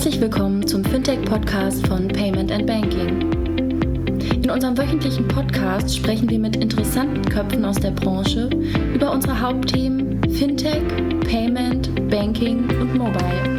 Herzlich willkommen zum Fintech-Podcast von Payment & Banking. In unserem wöchentlichen Podcast sprechen wir mit interessanten Köpfen aus der Branche über unsere Hauptthemen Fintech, Payment, Banking und Mobile.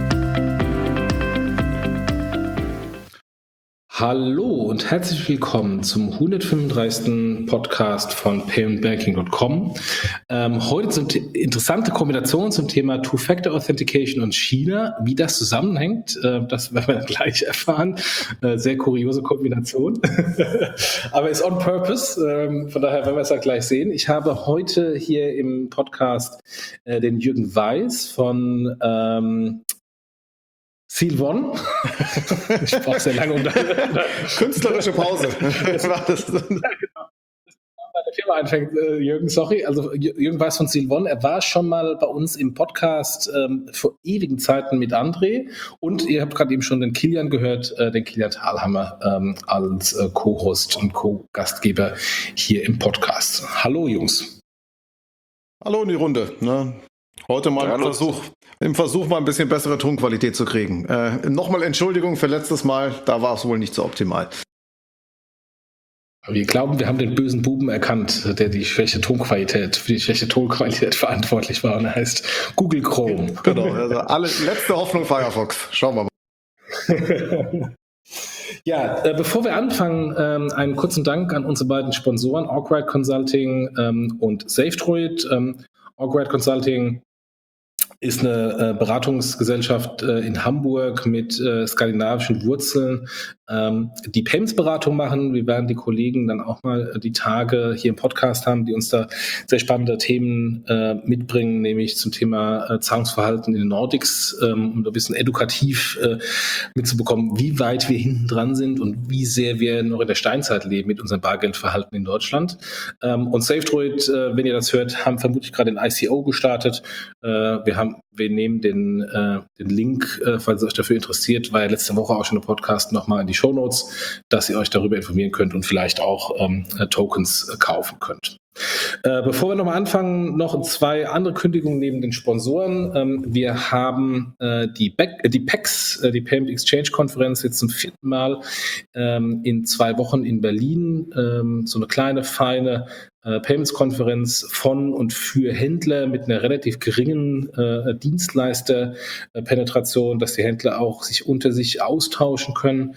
Hallo und herzlich willkommen zum 135. Podcast von paymentbanking.com. Heute sind interessante Kombinationen zum Thema Two-Factor Authentication und China. Wie das zusammenhängt, das werden wir dann gleich erfahren. Sehr kuriose Kombination, aber ist on purpose. Von daher werden wir es dann gleich sehen. Ich habe heute hier im Podcast den Jürgen Weiß von Silvon. Ich brauche sehr lange, um da künstlerische Pause. Das war das. Ja, genau. Der Firma einfängt, Jürgen, sorry. Also Jürgen Weiß von Silvon, er war schon mal bei uns im Podcast vor ewigen Zeiten mit André und ihr habt gerade eben schon den Kilian gehört, den Kilian Thalhammer als Co-Host und Co-Gastgeber hier im Podcast. Hallo Jungs. Hallo in die Runde. Ne? Heute mal im Versuch mal ein bisschen bessere Tonqualität zu kriegen. Nochmal Entschuldigung für letztes Mal, da war es wohl nicht so optimal. Wir glauben, wir haben den bösen Buben erkannt, der für die schlechte Tonqualität verantwortlich war und er heißt Google Chrome. Genau, also letzte Hoffnung Firefox. Schauen wir mal. Ja, bevor wir anfangen, einen kurzen Dank an unsere beiden Sponsoren, Awkward Consulting und SafeDroid. Awkward Consulting ist eine Beratungsgesellschaft in Hamburg mit skandinavischen Wurzeln, die Payments-Beratung machen. Wir werden die Kollegen dann auch mal die Tage hier im Podcast haben, die uns da sehr spannende Themen mitbringen, nämlich zum Thema Zahlungsverhalten in den Nordics, um ein bisschen edukativ mitzubekommen, wie weit wir hinten dran sind und wie sehr wir noch in der Steinzeit leben mit unserem Bargeldverhalten in Deutschland. Und SafeDroid, wenn ihr das hört, haben vermutlich gerade ein ICO gestartet. Wir nehmen den Link, falls ihr euch dafür interessiert, war ja letzte Woche auch schon ein Podcast, nochmal in die Shownotes, dass ihr euch darüber informieren könnt und vielleicht auch Tokens kaufen könnt. Bevor wir nochmal anfangen, noch zwei andere Kündigungen neben den Sponsoren. Wir haben die PEX, die Payment Exchange Konferenz, jetzt zum 4. Mal in 2 Wochen in Berlin. So eine kleine, feine Payments-Konferenz von und für Händler mit einer relativ geringen Dienstleister-Penetration, dass die Händler auch sich unter sich austauschen können.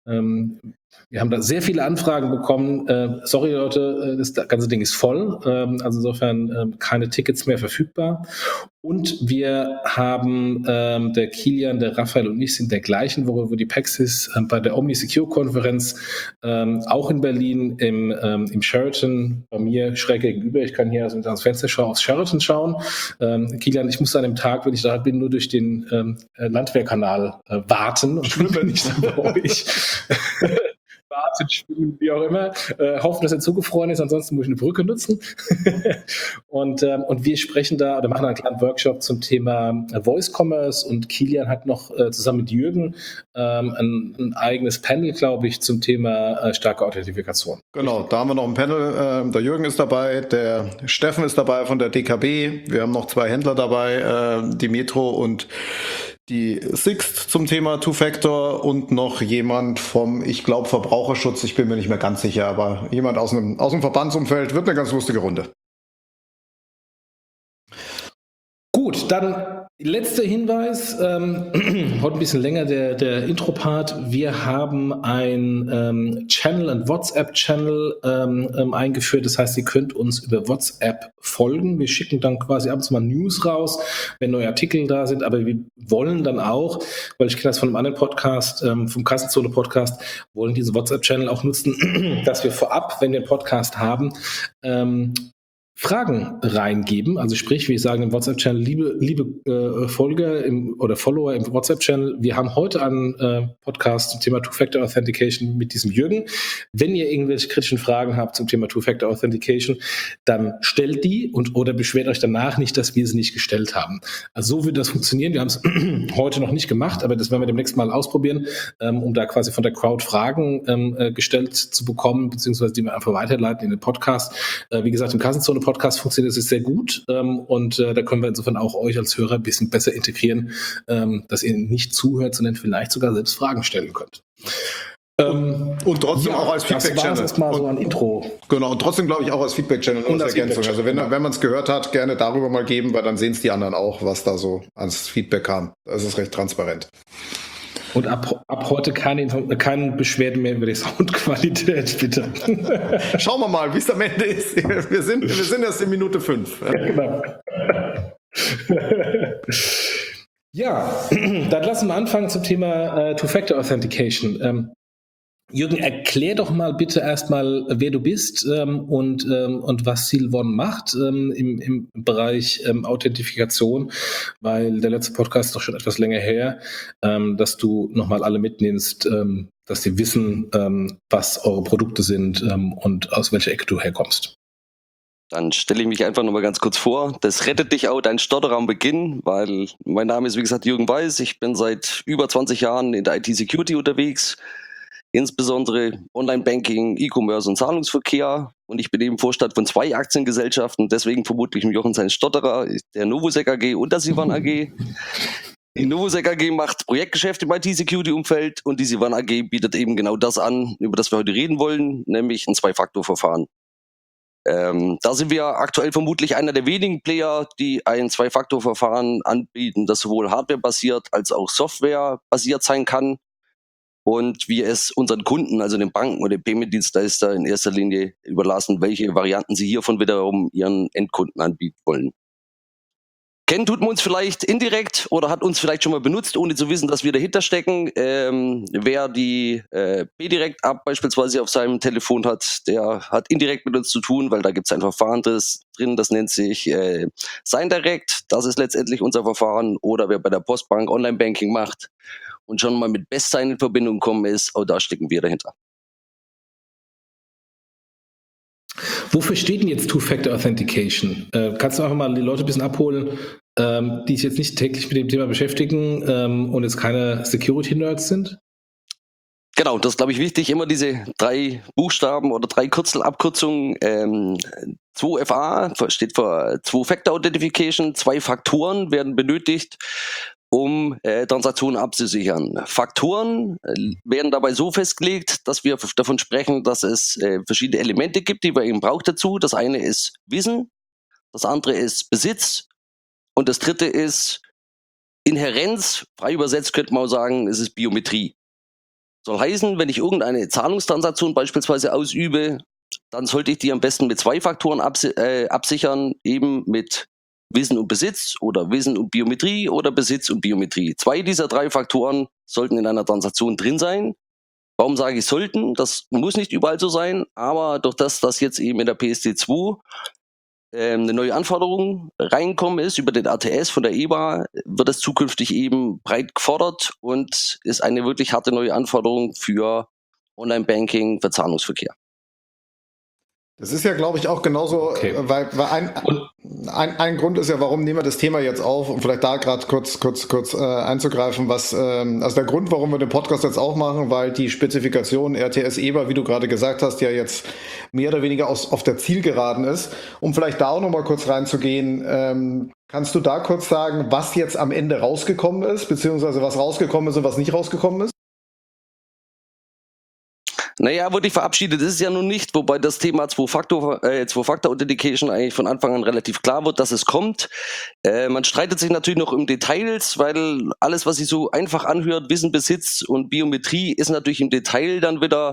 Wir haben da sehr viele Anfragen bekommen. Sorry Leute, das ganze Ding ist voll. Also insofern keine Tickets mehr verfügbar. Und wir haben der Kilian, der Raphael und ich sind der gleichen Woche, wo die PEX ist, bei der OmniSecure-Konferenz, auch in Berlin im Sheraton, bei mir schräg gegenüber. Ich kann hier aus dem Fenster aufs Sheraton schauen. Kilian, ich muss an dem Tag, wenn ich da bin, nur durch den Landwehrkanal warten und schlüpfe nicht bei euch. Schwimmen, wie auch immer, hoffen, dass er zugefroren ist, ansonsten muss ich eine Brücke nutzen. und wir sprechen da oder machen einen kleinen Workshop zum Thema Voice Commerce und Kilian hat noch zusammen mit Jürgen ein eigenes Panel, glaube ich, zum Thema starke Authentifikation. Genau, da haben wir noch ein Panel, der Jürgen ist dabei, der Steffen ist dabei von der DKB, wir haben noch 2 Händler dabei, die Metro und die Sixt zum Thema Two-Factor und noch jemand vom, ich glaube, Verbraucherschutz, ich bin mir nicht mehr ganz sicher, aber jemand aus dem Verbandsumfeld, wird eine ganz lustige Runde. Gut, dann letzter Hinweis, heute ein bisschen länger der Intro-Part. Wir haben ein Channel, ein WhatsApp-Channel eingeführt. Das heißt, ihr könnt uns über WhatsApp folgen. Wir schicken dann quasi ab und zu mal News raus, wenn neue Artikel da sind. Aber wir wollen dann auch, weil ich kenne das von einem anderen Podcast, vom Kassenzone-Podcast, wollen diese WhatsApp-Channel auch nutzen, dass wir vorab, wenn wir einen Podcast haben, Fragen reingeben, also sprich, wir sagen im WhatsApp-Channel, liebe Folger oder Follower im WhatsApp-Channel, wir haben heute einen Podcast zum Thema Two-Factor Authentication mit diesem Jürgen. Wenn ihr irgendwelche kritischen Fragen habt zum Thema Two-Factor Authentication, dann stellt die oder beschwert euch danach nicht, dass wir sie nicht gestellt haben. Also so würde das funktionieren. Wir haben es heute noch nicht gemacht, aber das werden wir demnächst mal ausprobieren, um da quasi von der Crowd Fragen gestellt zu bekommen, beziehungsweise die wir einfach weiterleiten in den Podcast. Wie gesagt, im Kassenzone Podcast funktioniert es sehr gut und da können wir insofern auch euch als Hörer ein bisschen besser integrieren, dass ihr nicht zuhört, sondern vielleicht sogar selbst Fragen stellen könnt. Und trotzdem auch als Feedback-Channel. Das war erstmal so ein Intro. Genau, und trotzdem glaube ich auch als Feedback-Channel und als Ergänzung. Also wenn man es gehört hat, gerne darüber mal geben, weil dann sehen es die anderen auch, was da so ans Feedback kam. Das ist recht transparent. Und ab heute keine Beschwerden mehr über die Soundqualität, bitte. Schauen wir mal, wie es am Ende ist. Wir sind erst in Minute 5. Ja, genau. Ja, dann lassen wir anfangen zum Thema Two-Factor Authentication. Jürgen, erklär doch mal bitte erstmal, wer du bist und was Seal1 macht im Bereich Authentifikation, weil der letzte Podcast ist doch schon etwas länger her, dass du nochmal alle mitnimmst, dass sie wissen, was eure Produkte sind und aus welcher Ecke du herkommst. Dann stelle ich mich einfach nochmal ganz kurz vor. Das rettet dich auch dein Stotterer am Beginn, weil mein Name ist, wie gesagt, Jürgen Weiß. Ich bin seit über 20 Jahren in der IT-Security unterwegs, insbesondere Online-Banking, E-Commerce und Zahlungsverkehr. Und ich bin eben Vorstand von 2 Aktiengesellschaften, deswegen vermutlich im Jochen sein Stotterer, der Novosec AG und der Seal1 AG. Die Novosec AG macht Projektgeschäfte im IT-Security-Umfeld und die Seal1 AG bietet eben genau das an, über das wir heute reden wollen, nämlich ein Zwei-Faktor-Verfahren. Da sind wir aktuell vermutlich einer der wenigen Player, die ein Zwei-Faktor-Verfahren anbieten, das sowohl hardware-basiert als auch software-basiert sein kann und wir es unseren Kunden, also den Banken oder den Payment-Dienstleister in erster Linie überlassen, welche Varianten sie hiervon wiederum ihren Endkunden anbieten wollen. Kennen tut man uns vielleicht indirekt oder hat uns vielleicht schon mal benutzt, ohne zu wissen, dass wir dahinter stecken. Wer die B-Direct-App beispielsweise auf seinem Telefon hat, der hat indirekt mit uns zu tun, weil da gibt es ein Verfahren drin, das nennt sich SignDirect. Das ist letztendlich unser Verfahren. Oder wer bei der Postbank Online-Banking macht und schon mal mit BestSign in Verbindung gekommen ist, auch da stecken wir dahinter. Wofür steht denn jetzt Two-Factor Authentication? Kannst du einfach mal die Leute ein bisschen abholen, die sich jetzt nicht täglich mit dem Thema beschäftigen und jetzt keine Security-Nerds sind? Genau, das ist, glaube ich, wichtig. Immer diese 3 Buchstaben oder 3 Abkürzungen. 2FA steht für Two-Factor Authentication. 2 Faktoren werden benötigt, um Transaktionen abzusichern. Faktoren werden dabei so festgelegt, dass wir davon sprechen, dass es verschiedene Elemente gibt, die man eben braucht dazu. Das eine ist Wissen, das andere ist Besitz und das dritte ist Inhärenz. Frei übersetzt könnte man auch sagen, es ist Biometrie. Soll heißen, wenn ich irgendeine Zahlungstransaktion beispielsweise ausübe, dann sollte ich die am besten mit 2 Faktoren absichern, eben mit Wissen und Besitz oder Wissen und Biometrie oder Besitz und Biometrie. 2 dieser 3 Faktoren sollten in einer Transaktion drin sein. Warum sage ich sollten? Das muss nicht überall so sein, aber durch das, dass jetzt eben in der PSD2 eine neue Anforderung reinkommen ist über den ATS von der EBA, wird es zukünftig eben breit gefordert und ist eine wirklich harte neue Anforderung für Online-Banking, für Zahlungsverkehr. Das ist ja, glaube ich, auch genauso, Okay. weil ein Grund ist ja, warum nehmen wir das Thema jetzt auf, um vielleicht da gerade kurz einzugreifen, also der Grund, warum wir den Podcast jetzt auch machen, weil die Spezifikation RTS-EBA, wie du gerade gesagt hast, ja jetzt mehr oder weniger auf der Zielgeraden ist. Um vielleicht da auch nochmal kurz reinzugehen, kannst du da kurz sagen, was jetzt am Ende rausgekommen ist, beziehungsweise was rausgekommen ist und was nicht rausgekommen ist? Naja, wurde ich verabschiedet, das ist ja nun nicht, wobei das Thema Zwei-Faktor-Authentication eigentlich von Anfang an relativ klar wird, dass es kommt. Man streitet sich natürlich noch um Details, weil alles, was sich so einfach anhört, Wissen, Besitz und Biometrie, ist natürlich im Detail dann wieder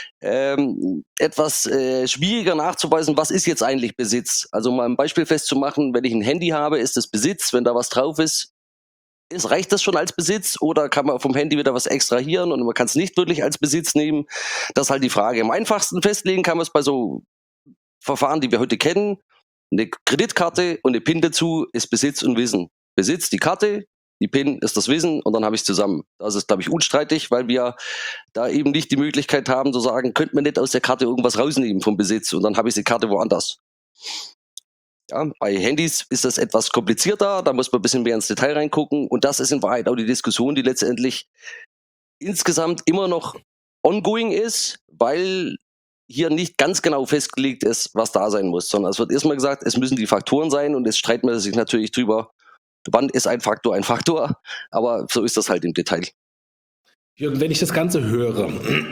etwas schwieriger nachzuweisen, was ist jetzt eigentlich Besitz. Also mal ein Beispiel festzumachen, wenn ich ein Handy habe, ist das Besitz, wenn da was drauf ist. Reicht das schon als Besitz oder kann man vom Handy wieder was extrahieren und man kann es nicht wirklich als Besitz nehmen? Das ist halt die Frage. Am einfachsten festlegen kann man es bei so Verfahren, die wir heute kennen. Eine Kreditkarte und eine PIN dazu ist Besitz und Wissen. Besitz die Karte, die PIN ist das Wissen und dann habe ich es zusammen. Das ist, glaube ich, unstreitig, weil wir da eben nicht die Möglichkeit haben zu sagen, könnte man nicht aus der Karte irgendwas rausnehmen vom Besitz und dann habe ich die Karte woanders. Ja, bei Handys ist das etwas komplizierter, da muss man ein bisschen mehr ins Detail reingucken und das ist in Wahrheit auch die Diskussion, die letztendlich insgesamt immer noch ongoing ist, weil hier nicht ganz genau festgelegt ist, was da sein muss, sondern es wird erstmal gesagt, es müssen die Faktoren sein und jetzt streiten wir sich natürlich drüber, wann ist ein Faktor, aber so ist das halt im Detail. Jürgen, wenn ich das Ganze höre,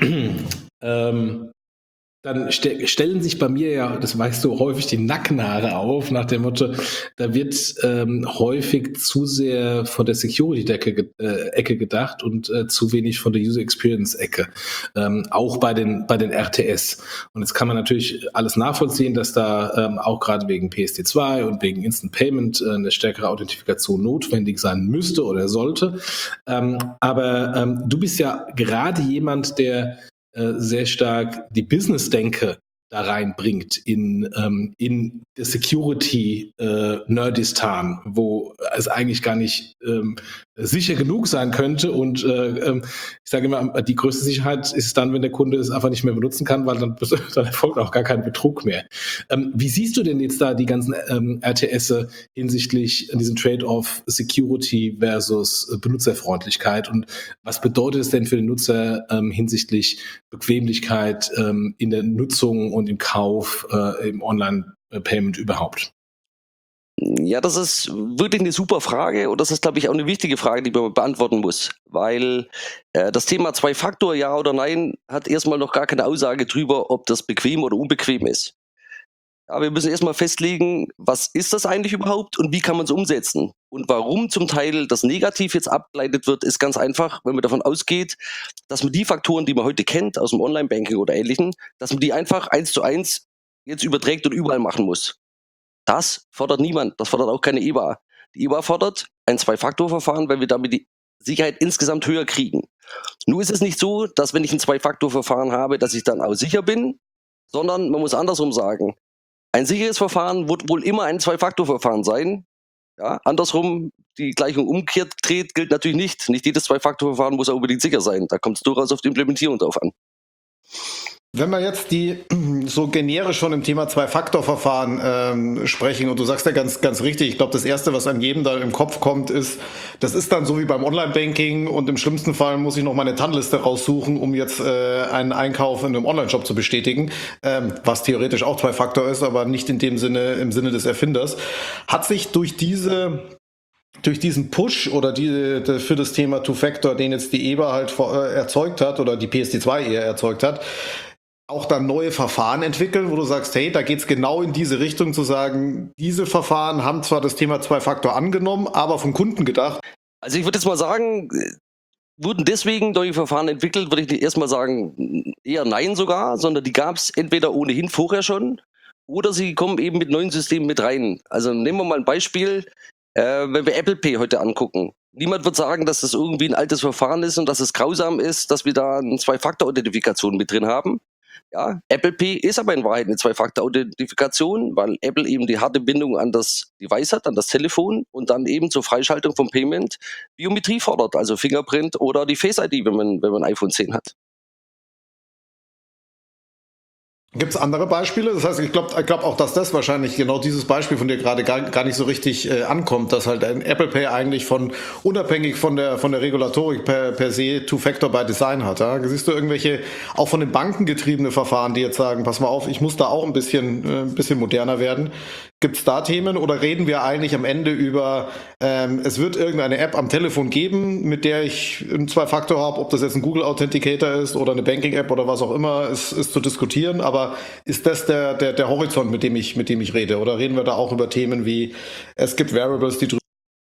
dann stellen sich bei mir ja, das weißt du, häufig die Nackenhaare auf, nach dem Motto, da wird häufig zu sehr von der Security-Ecke gedacht und zu wenig von der User-Experience-Ecke, auch bei den RTS. Und jetzt kann man natürlich alles nachvollziehen, dass da auch gerade wegen PSD2 und wegen Instant Payment eine stärkere Authentifikation notwendig sein müsste oder sollte. Aber du bist ja gerade jemand, der sehr stark die Business-Denke da reinbringt in das Security-Nerdistan, wo es eigentlich gar nicht sicher genug sein könnte. Und ich sage immer, die größte Sicherheit ist dann, wenn der Kunde es einfach nicht mehr benutzen kann, weil dann erfolgt auch gar kein Betrug mehr. Wie siehst du denn jetzt da die ganzen RTS hinsichtlich diesem Trade-off Security versus Benutzerfreundlichkeit? Und was bedeutet es denn für den Nutzer hinsichtlich Bequemlichkeit in der Nutzung und im Kauf im Online-Payment überhaupt? Ja, das ist wirklich eine super Frage und das ist, glaube ich, auch eine wichtige Frage, die man beantworten muss, weil das Thema Zwei-Faktor, ja oder nein, hat erstmal noch gar keine Aussage drüber, ob das bequem oder unbequem ist. Ja, wir müssen erstmal festlegen, was ist das eigentlich überhaupt und wie kann man es umsetzen? Und warum zum Teil das negativ jetzt abgeleitet wird, ist ganz einfach, wenn man davon ausgeht, dass man die Faktoren, die man heute kennt aus dem Online-Banking oder Ähnlichem, dass man die einfach 1:1 jetzt überträgt und überall machen muss. Das fordert niemand, das fordert auch keine EBA. Die EBA fordert ein Zwei-Faktor-Verfahren, weil wir damit die Sicherheit insgesamt höher kriegen. Nur ist es nicht so, dass wenn ich ein Zwei-Faktor-Verfahren habe, dass ich dann auch sicher bin, sondern man muss andersrum sagen. Ein sicheres Verfahren wird wohl immer ein Zwei-Faktor-Verfahren sein. Ja, andersrum, die Gleichung umgekehrt dreht, gilt natürlich nicht. Nicht jedes Zwei-Faktor-Verfahren muss auch unbedingt sicher sein. Da kommt es durchaus auf die Implementierung drauf an. Wenn wir jetzt die so generisch schon im Thema Zwei-Faktor-Verfahren sprechen, und du sagst ja ganz, ganz richtig, ich glaube, das Erste, was an jedem da im Kopf kommt, ist, das ist dann so wie beim Online-Banking und im schlimmsten Fall muss ich noch meine TAN-Liste raussuchen, um jetzt einen Einkauf in einem Online-Shop zu bestätigen, was theoretisch auch Zwei-Faktor ist, aber nicht in dem Sinne, im Sinne des Erfinders. Hat sich durch diesen Push oder für das Thema Two-Factor, den jetzt die EBA halt erzeugt hat oder die PSD2 eher erzeugt hat, auch dann neue Verfahren entwickeln, wo du sagst, hey, da geht's genau in diese Richtung zu sagen, diese Verfahren haben zwar das Thema Zwei-Faktor angenommen, aber vom Kunden gedacht. Also ich würde jetzt mal sagen, wurden deswegen neue Verfahren entwickelt, würde ich nicht erstmal sagen, eher nein sogar, sondern die gab es entweder ohnehin vorher schon oder sie kommen eben mit neuen Systemen mit rein. Also nehmen wir mal ein Beispiel, wenn wir Apple Pay heute angucken. Niemand wird sagen, dass das irgendwie ein altes Verfahren ist und dass es grausam ist, dass wir da eine Zwei-Faktor-Authentifikation mit drin haben. Ja, Apple Pay ist aber in Wahrheit eine Zwei-Faktor-Authentifikation, weil Apple eben die harte Bindung an das Device hat, an das Telefon und dann eben zur Freischaltung vom Payment Biometrie fordert, also Fingerprint oder die Face ID, wenn man ein iPhone 10 hat. Gibt es andere Beispiele? Das heißt, ich glaube auch, dass das wahrscheinlich genau dieses Beispiel von dir gerade gar nicht so richtig ankommt, dass halt ein Apple Pay eigentlich unabhängig von der Regulatorik per se Two-Factor by Design hat. Ja? Siehst du irgendwelche auch von den Banken getriebene Verfahren, die jetzt sagen, pass mal auf, ich muss da auch ein bisschen moderner werden? Gibt es da Themen oder reden wir eigentlich am Ende über, es wird irgendeine App am Telefon geben, mit der ich einen Zwei-Faktor habe, ob das jetzt ein Google Authenticator ist oder eine Banking-App oder was auch immer, ist zu diskutieren, aber ist das der Horizont, mit dem ich rede? Oder reden wir da auch über Themen wie, es gibt Variables, die drüber.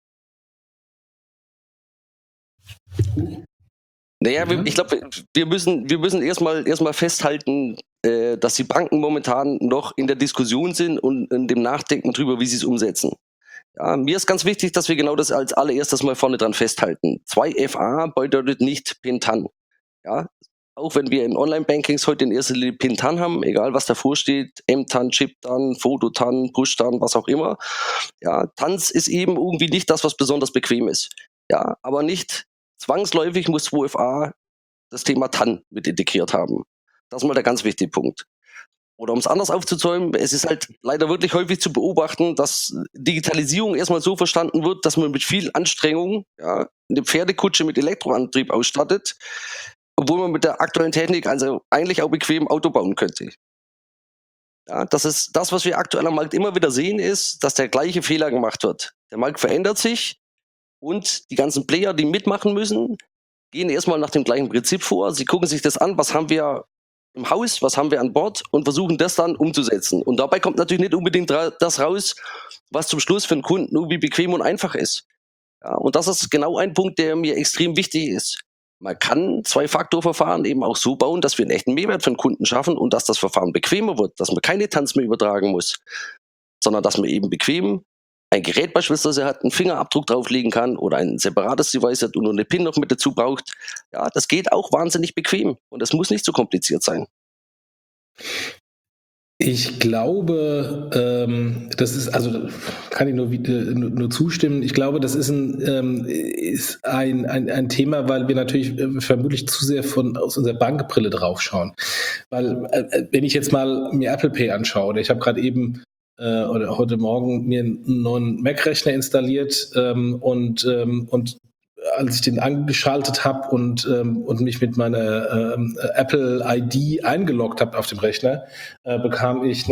Naja, ich glaube, wir müssen erstmal festhalten, dass die Banken momentan noch in der Diskussion sind und in dem Nachdenken drüber, wie sie es umsetzen. Ja, mir ist ganz wichtig, dass wir genau das als allererstes mal vorne dran festhalten. 2FA bedeutet nicht PIN-TAN. Ja, auch wenn wir in Online-Bankings heute in erster Linie PIN-TAN haben, egal was davor steht, M-TAN, Chip-TAN, Foto-TAN, Push-TAN, was auch immer. Ja, TANs ist eben irgendwie nicht das, was besonders bequem ist. Ja, aber nicht zwangsläufig muss 2FA das Thema TAN mit integriert haben. Das ist mal der ganz wichtige Punkt. Oder um es anders aufzuzäumen, es ist halt leider wirklich häufig zu beobachten, dass Digitalisierung erstmal so verstanden wird, dass man mit viel Anstrengung eine Pferdekutsche mit Elektroantrieb ausstattet. obwohl man mit der aktuellen Technik also eigentlich auch bequem Auto bauen könnte. Ja, das ist das, was wir aktuell am Markt immer wieder sehen, ist, dass der gleiche Fehler gemacht wird. Der Markt verändert sich und die ganzen Player, die mitmachen müssen, gehen erstmal nach dem gleichen Prinzip vor. Sie gucken sich das an, was haben wir im Haus, was haben wir an Bord und versuchen das dann umzusetzen. Und dabei kommt natürlich nicht unbedingt das raus, was zum Schluss für den Kunden irgendwie bequem und einfach ist. Ja, und das ist genau ein Punkt, der mir extrem wichtig ist. Man kann Zwei-Faktor-Verfahren eben auch so bauen, dass wir einen echten Mehrwert für den Kunden schaffen und dass das Verfahren bequemer wird, dass man keine Tanz mehr übertragen muss, sondern dass man eben bequem ein Gerät beispielsweise hat, einen Fingerabdruck drauflegen kann oder ein separates Device hat und nur eine PIN noch mit dazu braucht. Ja, das geht auch wahnsinnig bequem und das muss nicht so kompliziert sein. Ich glaube, das ist, also kann ich nur zustimmen. Ich glaube, das ist ein Thema, weil wir natürlich vermutlich zu sehr aus unserer Bankbrille draufschauen. Weil, wenn ich jetzt mal mir Apple Pay anschaue, oder ich habe gerade eben oder heute Morgen mir einen neuen Mac-Rechner installiert und als ich den angeschaltet habe und mich mit meiner Apple ID eingeloggt habe auf dem Rechner, bekam ich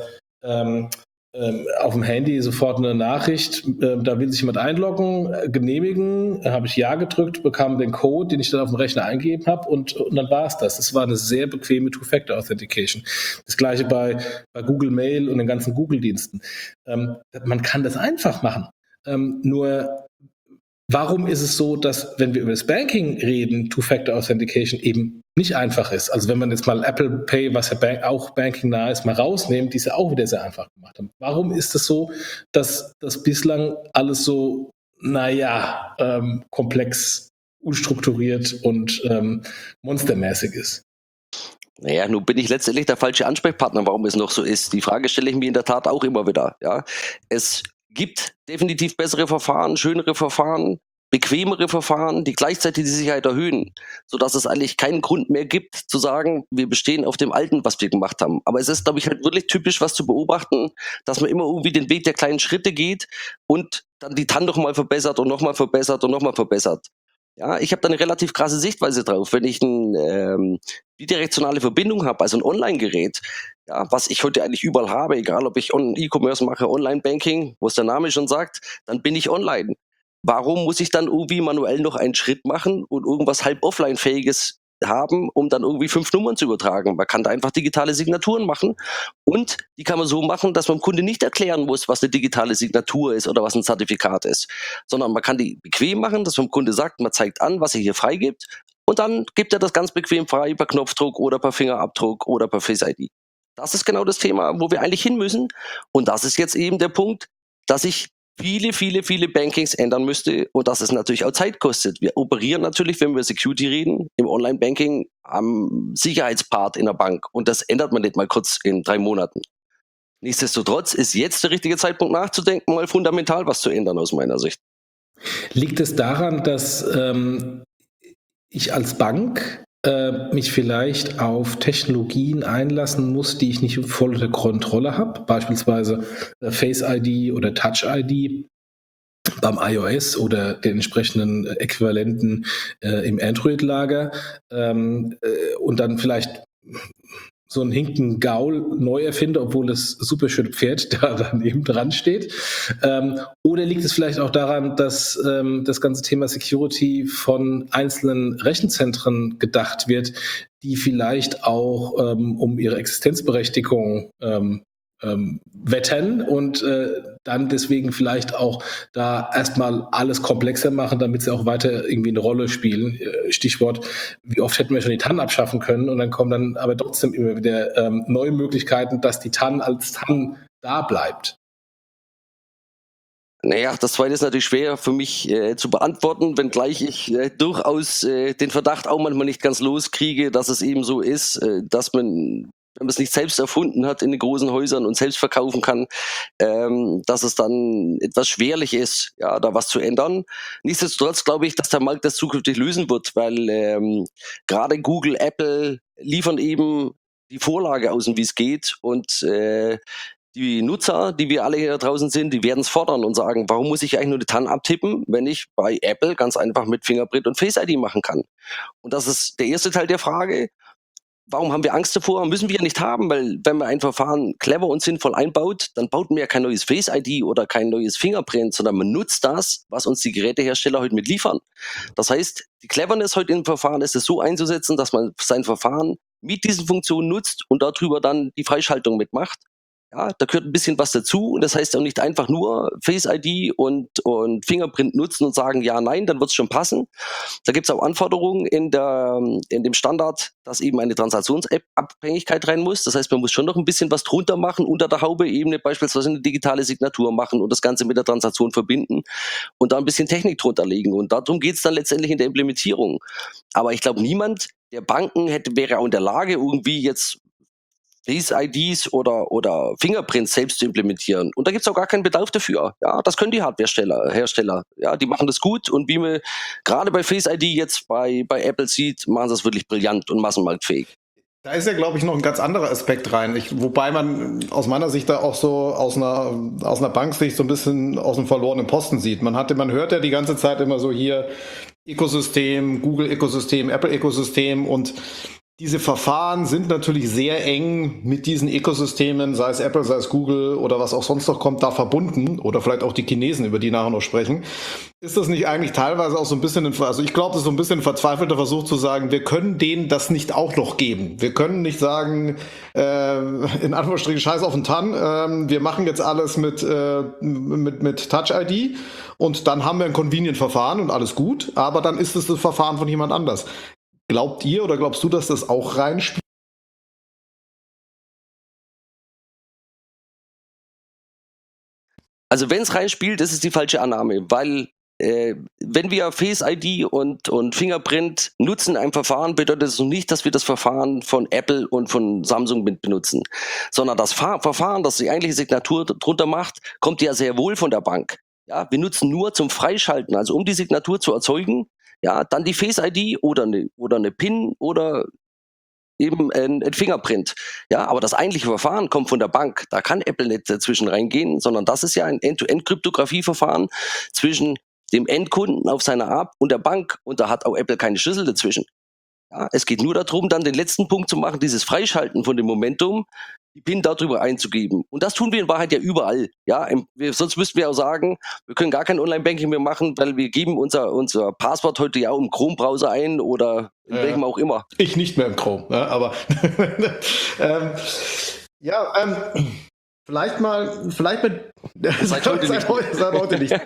auf dem Handy sofort eine Nachricht, da will sich jemand einloggen, genehmigen, habe ich Ja gedrückt, bekam den Code, den ich dann auf dem Rechner eingegeben habe und dann war es das. Es war eine sehr bequeme Two-Factor-Authentication. Das gleiche bei Google Mail und den ganzen Google-Diensten. Man kann das einfach machen. Nur warum ist es so, dass, wenn wir über das Banking reden, Two-Factor-Authentication eben nicht einfach ist? Also wenn man jetzt mal Apple Pay, was ja auch banking-nah ist, mal rausnimmt, die es ja auch wieder sehr einfach gemacht haben. Warum ist es so, dass das bislang alles so, komplex, unstrukturiert und monstermäßig ist? Naja, nun bin ich letztendlich der falsche Ansprechpartner, warum es noch so ist. Die Frage stelle ich mir in der Tat auch immer wieder. Ja. Es gibt definitiv bessere Verfahren, schönere Verfahren, bequemere Verfahren, die gleichzeitig die Sicherheit erhöhen, sodass es eigentlich keinen Grund mehr gibt zu sagen, wir bestehen auf dem Alten, was wir gemacht haben. Aber es ist, glaube ich, halt wirklich typisch, was zu beobachten, dass man immer irgendwie den Weg der kleinen Schritte geht und dann die TAN nochmal verbessert und nochmal verbessert und nochmal verbessert. Ja, ich habe da eine relativ krasse Sichtweise drauf. Wenn ich eine bidirektionale Verbindung habe, also ein Online-Gerät, ja, was ich heute eigentlich überall habe, egal ob ich E-Commerce mache, Online-Banking, wo es der Name schon sagt, dann bin ich online. Warum muss ich dann irgendwie manuell noch einen Schritt machen und irgendwas halb offline-fähiges haben, um dann irgendwie 5 Nummern zu übertragen? Man kann da einfach digitale Signaturen machen und die kann man so machen, dass man dem Kunde nicht erklären muss, was eine digitale Signatur ist oder was ein Zertifikat ist, sondern man kann die bequem machen, dass man dem Kunde sagt, man zeigt an, was er hier freigibt und dann gibt er das ganz bequem frei per Knopfdruck oder per Fingerabdruck oder per Face ID. Das ist genau das Thema, wo wir eigentlich hin müssen. Und das ist jetzt eben der Punkt, dass ich viele Bankings ändern müsste und dass es natürlich auch Zeit kostet. Wir operieren natürlich, wenn wir Security reden, im Online-Banking am Sicherheitspart in der Bank. Und das ändert man nicht mal kurz in 3 Monaten. Nichtsdestotrotz ist jetzt der richtige Zeitpunkt nachzudenken, mal fundamental was zu ändern aus meiner Sicht. Liegt es daran, dass ich als Bank mich vielleicht auf Technologien einlassen muss, die ich nicht voll unter Kontrolle habe, beispielsweise Face ID oder Touch ID beim iOS oder den entsprechenden Äquivalenten im Android-Lager und dann vielleicht so einen hinken Gaul neu erfinde, obwohl das superschöne Pferd da daneben dran steht? Oder liegt es vielleicht auch daran, dass das ganze Thema Security von einzelnen Rechenzentren gedacht wird, die vielleicht auch um ihre Existenzberechtigung wettern und dann deswegen vielleicht auch da erstmal alles komplexer machen, damit sie auch weiter irgendwie eine Rolle spielen. Stichwort, wie oft hätten wir schon die TAN abschaffen können und dann kommen dann aber trotzdem immer wieder neue Möglichkeiten, dass die TAN als TAN da bleibt. Naja, das zweite ist natürlich schwer für mich zu beantworten, wenngleich ich durchaus den Verdacht auch manchmal nicht ganz loskriege, dass es eben so ist, dass man, wenn man es nicht selbst erfunden hat in den großen Häusern und selbst verkaufen kann, dass es dann etwas schwerlich ist, ja, da was zu ändern. Nichtsdestotrotz glaube ich, dass der Markt das zukünftig lösen wird, weil gerade Google, Apple liefern eben die Vorlage aus, wie es geht und die Nutzer, die wir alle hier draußen sind, die werden es fordern und sagen, warum muss ich eigentlich nur die TAN abtippen, wenn ich bei Apple ganz einfach mit Fingerprint und Face ID machen kann? Und das ist der erste Teil der Frage. Warum haben wir Angst davor? Müssen wir ja nicht haben, weil wenn man ein Verfahren clever und sinnvoll einbaut, dann baut man ja kein neues Face ID oder kein neues Fingerprint, sondern man nutzt das, was uns die Gerätehersteller heute mit liefern. Das heißt, die Cleverness heute im Verfahren ist es so einzusetzen, dass man sein Verfahren mit diesen Funktionen nutzt und darüber dann die Freischaltung mitmacht. Ja, da gehört ein bisschen was dazu und das heißt auch nicht einfach nur Face ID und Fingerprint nutzen und sagen, ja, nein, dann wird es schon passen. Da gibt es auch Anforderungen in dem Standard, dass eben eine Transaktionsabhängigkeit rein muss. Das heißt, man muss schon noch ein bisschen was drunter machen, unter der Haube-Ebene beispielsweise eine digitale Signatur machen und das Ganze mit der Transaktion verbinden und da ein bisschen Technik drunter legen. Und darum geht es dann letztendlich in der Implementierung. Aber ich glaube, niemand der Banken wäre auch in der Lage, irgendwie jetzt Face-IDs oder Fingerprints selbst zu implementieren. Und da gibt es auch gar keinen Bedarf dafür. Ja, das können die Hardware-Hersteller. Ja, die machen das gut und wie man gerade bei Face-ID jetzt bei Apple sieht, machen sie das wirklich brillant und massenmarktfähig. Da ist ja, glaube ich, noch ein ganz anderer Aspekt rein. Wobei man aus meiner Sicht da auch so aus einer Banksicht so ein bisschen aus einem verlorenen Posten sieht. Man hört ja die ganze Zeit immer so hier Ökosystem, Google-Ökosystem, Apple-Ökosystem und diese Verfahren sind natürlich sehr eng mit diesen Ökosystemen, sei es Apple, sei es Google oder was auch sonst noch kommt, da verbunden oder vielleicht auch die Chinesen, über die nachher noch sprechen. Ist das nicht eigentlich teilweise auch so ein bisschen, also ich glaube, das ist so ein bisschen ein verzweifelter Versuch zu sagen, wir können denen das nicht auch noch geben. Wir können nicht sagen, in Anführungsstrichen, scheiß auf den TAN, wir machen jetzt alles mit Touch-ID und dann haben wir ein Convenient-Verfahren und alles gut, aber dann ist es das Verfahren von jemand anders. Glaubt ihr oder glaubst du, dass das auch reinspielt? Also wenn es reinspielt, ist es die falsche Annahme, weil wenn wir Face ID und Fingerprint nutzen in einem Verfahren, bedeutet das noch nicht, dass wir das Verfahren von Apple und von Samsung mit benutzen, sondern das Verfahren, das die eigentliche Signatur drunter macht, kommt ja sehr wohl von der Bank. Ja, wir nutzen nur zum Freischalten, also um die Signatur zu erzeugen, ja, dann die Face ID oder eine PIN oder eben ein Fingerprint. Ja, aber das eigentliche Verfahren kommt von der Bank. Da kann Apple nicht dazwischen reingehen, sondern das ist ja ein End-to-End-Kryptographie-Verfahren zwischen dem Endkunden auf seiner App und der Bank. Und da hat auch Apple keine Schlüssel dazwischen. Ja, es geht nur darum, dann den letzten Punkt zu machen, dieses Freischalten von dem Momentum, die PIN darüber einzugeben. Und das tun wir in Wahrheit ja überall. Ja, sonst müssten wir auch sagen, wir können gar kein Online-Banking mehr machen, weil wir geben unser Passwort heute ja auch im Chrome-Browser ein oder in welchem auch immer. Ich nicht mehr im Chrome, ja, aber vielleicht mit Seit heute nicht.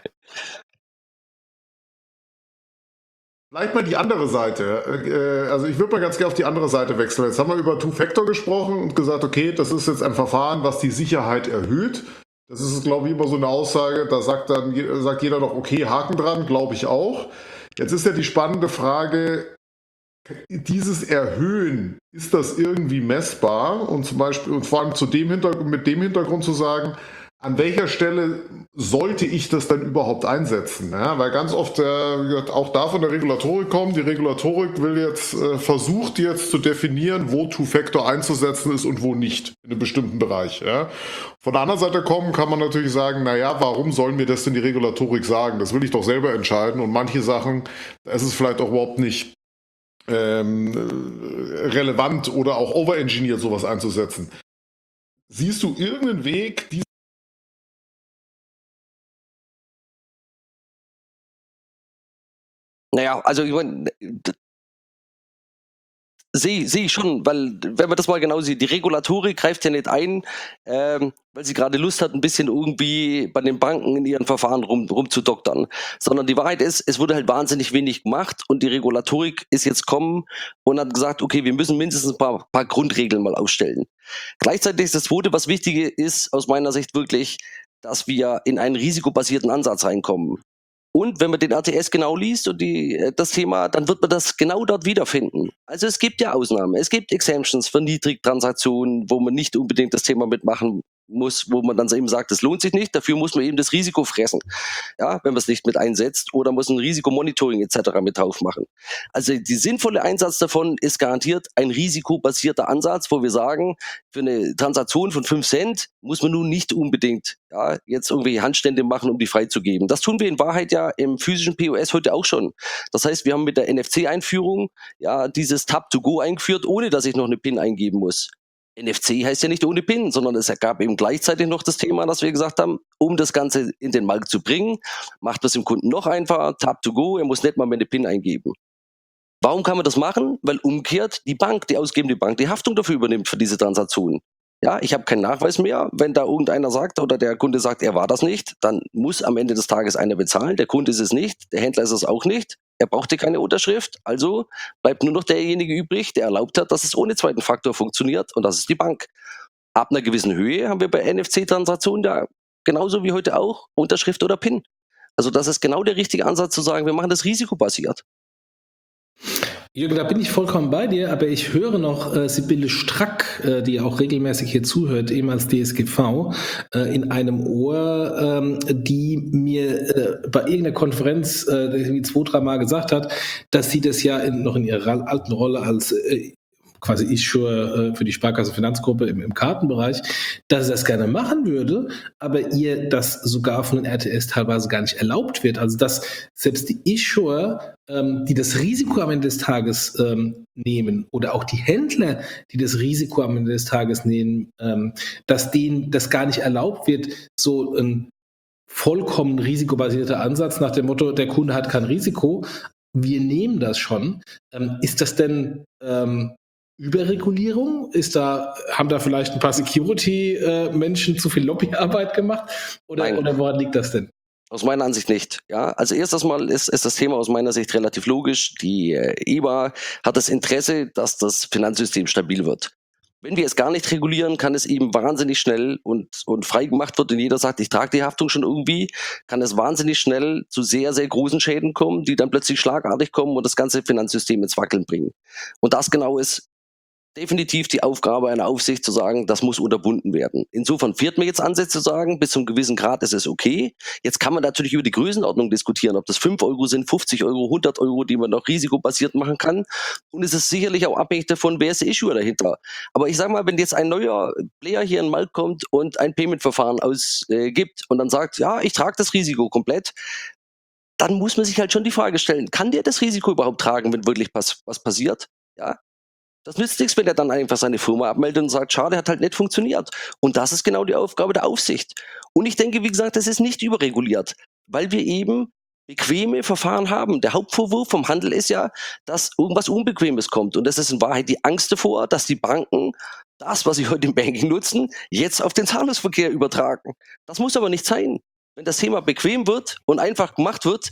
Vielleicht mal die andere Seite. Also ich würde mal ganz gerne auf die andere Seite wechseln. Jetzt haben wir über Two-Factor gesprochen und gesagt, okay, das ist jetzt ein Verfahren, was die Sicherheit erhöht. Das ist, glaube ich, immer so eine Aussage, da sagt jeder doch, okay, Haken dran, glaube ich auch. Jetzt ist ja die spannende Frage, dieses Erhöhen, ist das irgendwie messbar? Und zum Beispiel, und vor allem mit dem Hintergrund zu sagen, an welcher Stelle sollte ich das dann überhaupt einsetzen? Ja, weil ganz oft auch da von der Regulatorik kommt. Die Regulatorik versucht jetzt zu definieren, wo Two-Factor einzusetzen ist und wo nicht in einem bestimmten Bereich. Ja. Von der anderen Seite kann man natürlich sagen, naja, warum sollen mir das denn die Regulatorik sagen? Das will ich doch selber entscheiden. Und manche Sachen, da ist es vielleicht auch überhaupt nicht relevant oder auch overengineert, sowas einzusetzen. Siehst du irgendeinen Weg, Naja, also ich meine, sehe ich schon, weil wenn man das mal genau sieht, die Regulatorik greift ja nicht ein, weil sie gerade Lust hat, ein bisschen irgendwie bei den Banken in ihren Verfahren rumzudoktern, sondern die Wahrheit ist, es wurde halt wahnsinnig wenig gemacht und die Regulatorik ist jetzt gekommen und hat gesagt, okay, wir müssen mindestens ein paar Grundregeln mal aufstellen. Gleichzeitig ist das Zweite, was Wichtige ist, aus meiner Sicht wirklich, dass wir in einen risikobasierten Ansatz reinkommen. Und wenn man den RTS genau liest und das Thema, dann wird man das genau dort wiederfinden. Also es gibt ja Ausnahmen, es gibt Exemptions für Niedrigtransaktionen, wo man nicht unbedingt das Thema mitmachen muss, wo man dann eben sagt, das lohnt sich nicht, dafür muss man eben das Risiko fressen, ja, wenn man es nicht mit einsetzt, oder muss ein Risikomonitoring etc. mit drauf machen. Also die sinnvolle Einsatz davon ist garantiert ein risikobasierter Ansatz, wo wir sagen, für eine Transaktion von 5 Cent muss man nun nicht unbedingt jetzt irgendwelche Handstände machen, um die freizugeben. Das tun wir in Wahrheit ja im physischen POS heute auch schon. Das heißt, wir haben mit der NFC-Einführung dieses Tap-to-Go eingeführt, ohne dass ich noch eine PIN eingeben muss. NFC heißt ja nicht ohne PIN, sondern es gab eben gleichzeitig noch das Thema, dass wir gesagt haben, um das Ganze in den Markt zu bringen, macht das dem Kunden noch einfacher, Tap-to-Go, er muss nicht mal mehr eine PIN eingeben. Warum kann man das machen? Weil umgekehrt die Bank, die ausgebende Bank, die Haftung dafür übernimmt für diese Transaktion. Ja, ich habe keinen Nachweis mehr. Wenn da irgendeiner sagt oder der Kunde sagt, er war das nicht, dann muss am Ende des Tages einer bezahlen. Der Kunde ist es nicht, der Händler ist es auch nicht. Er brauchte keine Unterschrift. Also bleibt nur noch derjenige übrig, der erlaubt hat, dass es ohne zweiten Faktor funktioniert, und das ist die Bank. Ab einer gewissen Höhe haben wir bei NFC-Transaktionen da genauso wie heute auch Unterschrift oder PIN. Also das ist genau der richtige Ansatz zu sagen, wir machen das risikobasiert. Jürgen, da bin ich vollkommen bei dir, aber ich höre noch Sibylle Strack, die auch regelmäßig hier zuhört, ehemals DSGV, in einem Ohr, die mir bei irgendeiner Konferenz 2-3 Mal gesagt hat, dass sie das ja noch in ihrer alten Rolle als quasi Issuer für die Sparkasse Finanzgruppe im Kartenbereich, dass sie das gerne machen würde, aber ihr das sogar von den RTS teilweise gar nicht erlaubt wird. Also dass selbst die Issuer, die das Risiko am Ende des Tages nehmen, oder auch die Händler, die das Risiko am Ende des Tages nehmen, dass denen das gar nicht erlaubt wird, so ein vollkommen risikobasierter Ansatz nach dem Motto, der Kunde hat kein Risiko, wir nehmen das schon. Ist das denn Überregulierung? Haben da vielleicht ein paar Security-Menschen zu viel Lobbyarbeit gemacht? Oder woran liegt das denn? Aus meiner Ansicht nicht. Ja, also erstes Mal ist das Thema aus meiner Sicht relativ logisch. Die EBA hat das Interesse, dass das Finanzsystem stabil wird. Wenn wir es gar nicht regulieren, kann es eben wahnsinnig schnell und frei gemacht wird und jeder sagt, ich trage die Haftung schon irgendwie, kann es wahnsinnig schnell zu sehr, sehr großen Schäden kommen, die dann plötzlich schlagartig kommen und das ganze Finanzsystem ins Wackeln bringen. Und das genau ist definitiv die Aufgabe einer Aufsicht, zu sagen, das muss unterbunden werden. Insofern fehlt mir jetzt Ansätze zu sagen, bis zu einem gewissen Grad ist es okay. Jetzt kann man natürlich über die Größenordnung diskutieren, ob das 5 Euro sind, 50 Euro, 100 Euro, die man noch risikobasiert machen kann. Und es ist sicherlich auch abhängig davon, wer ist der Issuer dahinter. Aber ich sage mal, wenn jetzt ein neuer Player hier in den Markt kommt und ein Payment-Verfahren ausgibt und dann sagt, ja, ich trage das Risiko komplett, dann muss man sich halt schon die Frage stellen, kann der das Risiko überhaupt tragen, wenn wirklich was passiert? Ja. Das nützt nichts, wenn er dann einfach seine Firma abmeldet und sagt, schade, hat halt nicht funktioniert. Und das ist genau die Aufgabe der Aufsicht. Und ich denke, wie gesagt, das ist nicht überreguliert, weil wir eben bequeme Verfahren haben. Der Hauptvorwurf vom Handel ist ja, dass irgendwas Unbequemes kommt. Und das ist in Wahrheit die Angst davor, dass die Banken das, was sie heute im Banking nutzen, jetzt auf den Zahlungsverkehr übertragen. Das muss aber nicht sein. Wenn das Thema bequem wird und einfach gemacht wird,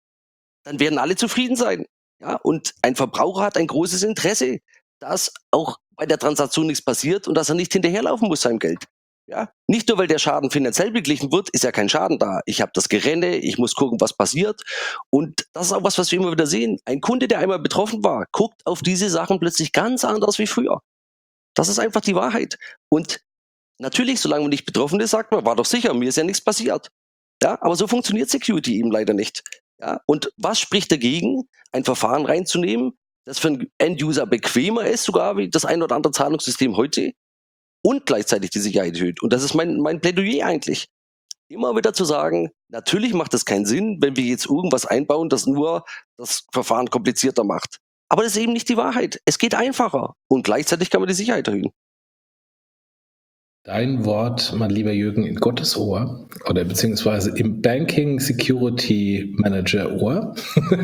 dann werden alle zufrieden sein. Ja? Und ein Verbraucher hat ein großes Interesse, dass auch bei der Transaktion nichts passiert und dass er nicht hinterherlaufen muss seinem Geld. Ja? Nicht nur, weil der Schaden finanziell beglichen wird, ist ja kein Schaden da. Ich habe das Gerenne, ich muss gucken, was passiert. Und das ist auch was wir immer wieder sehen. Ein Kunde, der einmal betroffen war, guckt auf diese Sachen plötzlich ganz anders wie früher. Das ist einfach die Wahrheit. Und natürlich, solange man nicht betroffen ist, sagt man, war doch sicher, mir ist ja nichts passiert. Ja? Aber so funktioniert Security eben leider nicht. Ja? Und was spricht dagegen, ein Verfahren reinzunehmen, das für einen End-User bequemer ist, sogar wie das ein oder andere Zahlungssystem heute, und gleichzeitig die Sicherheit erhöht. Und das ist mein Plädoyer eigentlich. Immer wieder zu sagen, natürlich macht es keinen Sinn, wenn wir jetzt irgendwas einbauen, das nur das Verfahren komplizierter macht. Aber das ist eben nicht die Wahrheit. Es geht einfacher und gleichzeitig kann man die Sicherheit erhöhen. Dein Wort, mein lieber Jürgen, in Gottes Ohr oder beziehungsweise im Banking Security Manager Ohr.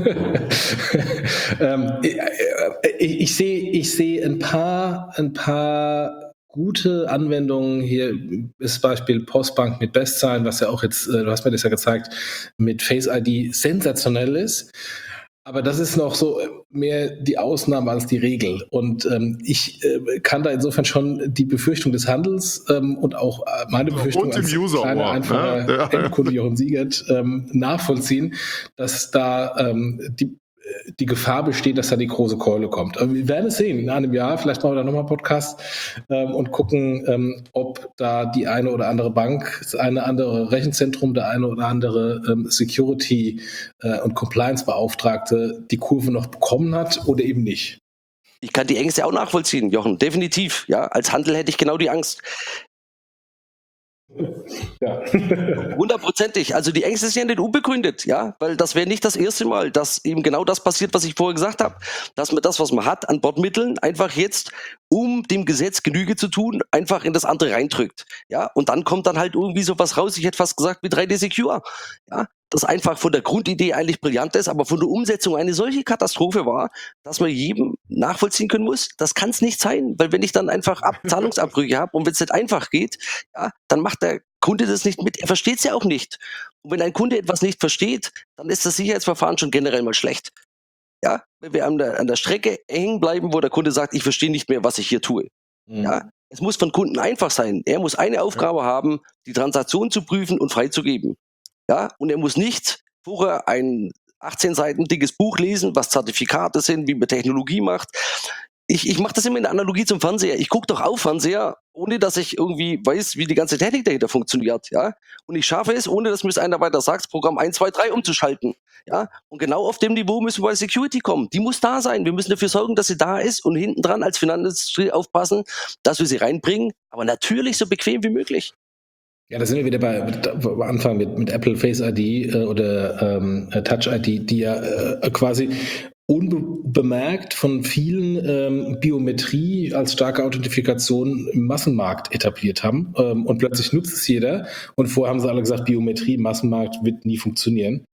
Ich sehe ein paar gute Anwendungen hier. Das Beispiel Postbank mit Bestzahlen, was ja auch jetzt, du hast mir das ja gezeigt, mit Face ID sensationell ist. Aber das ist noch so mehr die Ausnahme als die Regel. Und ich kann da insofern schon die Befürchtung des Handels und auch meine Befürchtung als kleiner, einfacher Endkunde Jochen Siegert nachvollziehen, dass da die Gefahr besteht, dass da die große Keule kommt. Aber wir werden es sehen. In einem Jahr, vielleicht machen wir da nochmal einen Podcast und gucken, ob da die eine oder andere Bank, das eine andere Rechenzentrum, der eine oder andere Security- und Compliance-Beauftragte die Kurve noch bekommen hat oder eben nicht. Ich kann die Ängste auch nachvollziehen, Jochen, definitiv. Ja, als Handel hätte ich genau die Angst. Ja. 100%. Also die Ängste sind ja nicht unbegründet, ja, weil das wäre nicht das erste Mal, dass eben genau das passiert, was ich vorher gesagt habe, dass man das, was man hat an Bordmitteln, einfach jetzt, um dem Gesetz Genüge zu tun, einfach in das andere reindrückt, ja, und dann kommt dann halt irgendwie sowas raus, ich hätte fast gesagt, wie 3D Secure, ja, das einfach von der Grundidee eigentlich brillant ist, aber von der Umsetzung eine solche Katastrophe war, dass man jedem nachvollziehen können muss, das kann es nicht sein, weil wenn ich dann einfach Zahlungsabbrüche habe und wenn es nicht einfach geht, ja, dann macht der Kunde das nicht mit, er versteht es ja auch nicht. Und wenn ein Kunde etwas nicht versteht, dann ist das Sicherheitsverfahren schon generell mal schlecht. Ja, wenn wir an der Strecke hängen bleiben, wo der Kunde sagt, ich verstehe nicht mehr, was ich hier tue. Ja, es muss von Kunden einfach sein. Er muss eine Aufgabe haben, die Transaktion zu prüfen und freizugeben. Ja, und er muss nicht vorher ein 18 Seiten dickes Buch lesen, was Zertifikate sind, wie man Technologie macht. Ich mache das immer in der Analogie zum Fernseher. Ich gucke doch auf Fernseher, ohne dass ich irgendwie weiß, wie die ganze Technik dahinter funktioniert. Ja? Und ich schaffe es, ohne dass mir es einer weiter sagt, Programm 1, 2, 3 umzuschalten. Ja? Und genau auf dem Niveau müssen wir bei Security kommen. Die muss da sein. Wir müssen dafür sorgen, dass sie da ist und hinten dran als Finanzindustrie aufpassen, dass wir sie reinbringen. Aber natürlich so bequem wie möglich. Ja, da sind wir wieder bei Anfang mit Apple Face ID oder Touch ID, die ja quasi unbemerkt von vielen Biometrie als starke Authentifikation im Massenmarkt etabliert haben. Und plötzlich nutzt es jeder. Und vorher haben sie alle gesagt, Biometrie im Massenmarkt wird nie funktionieren.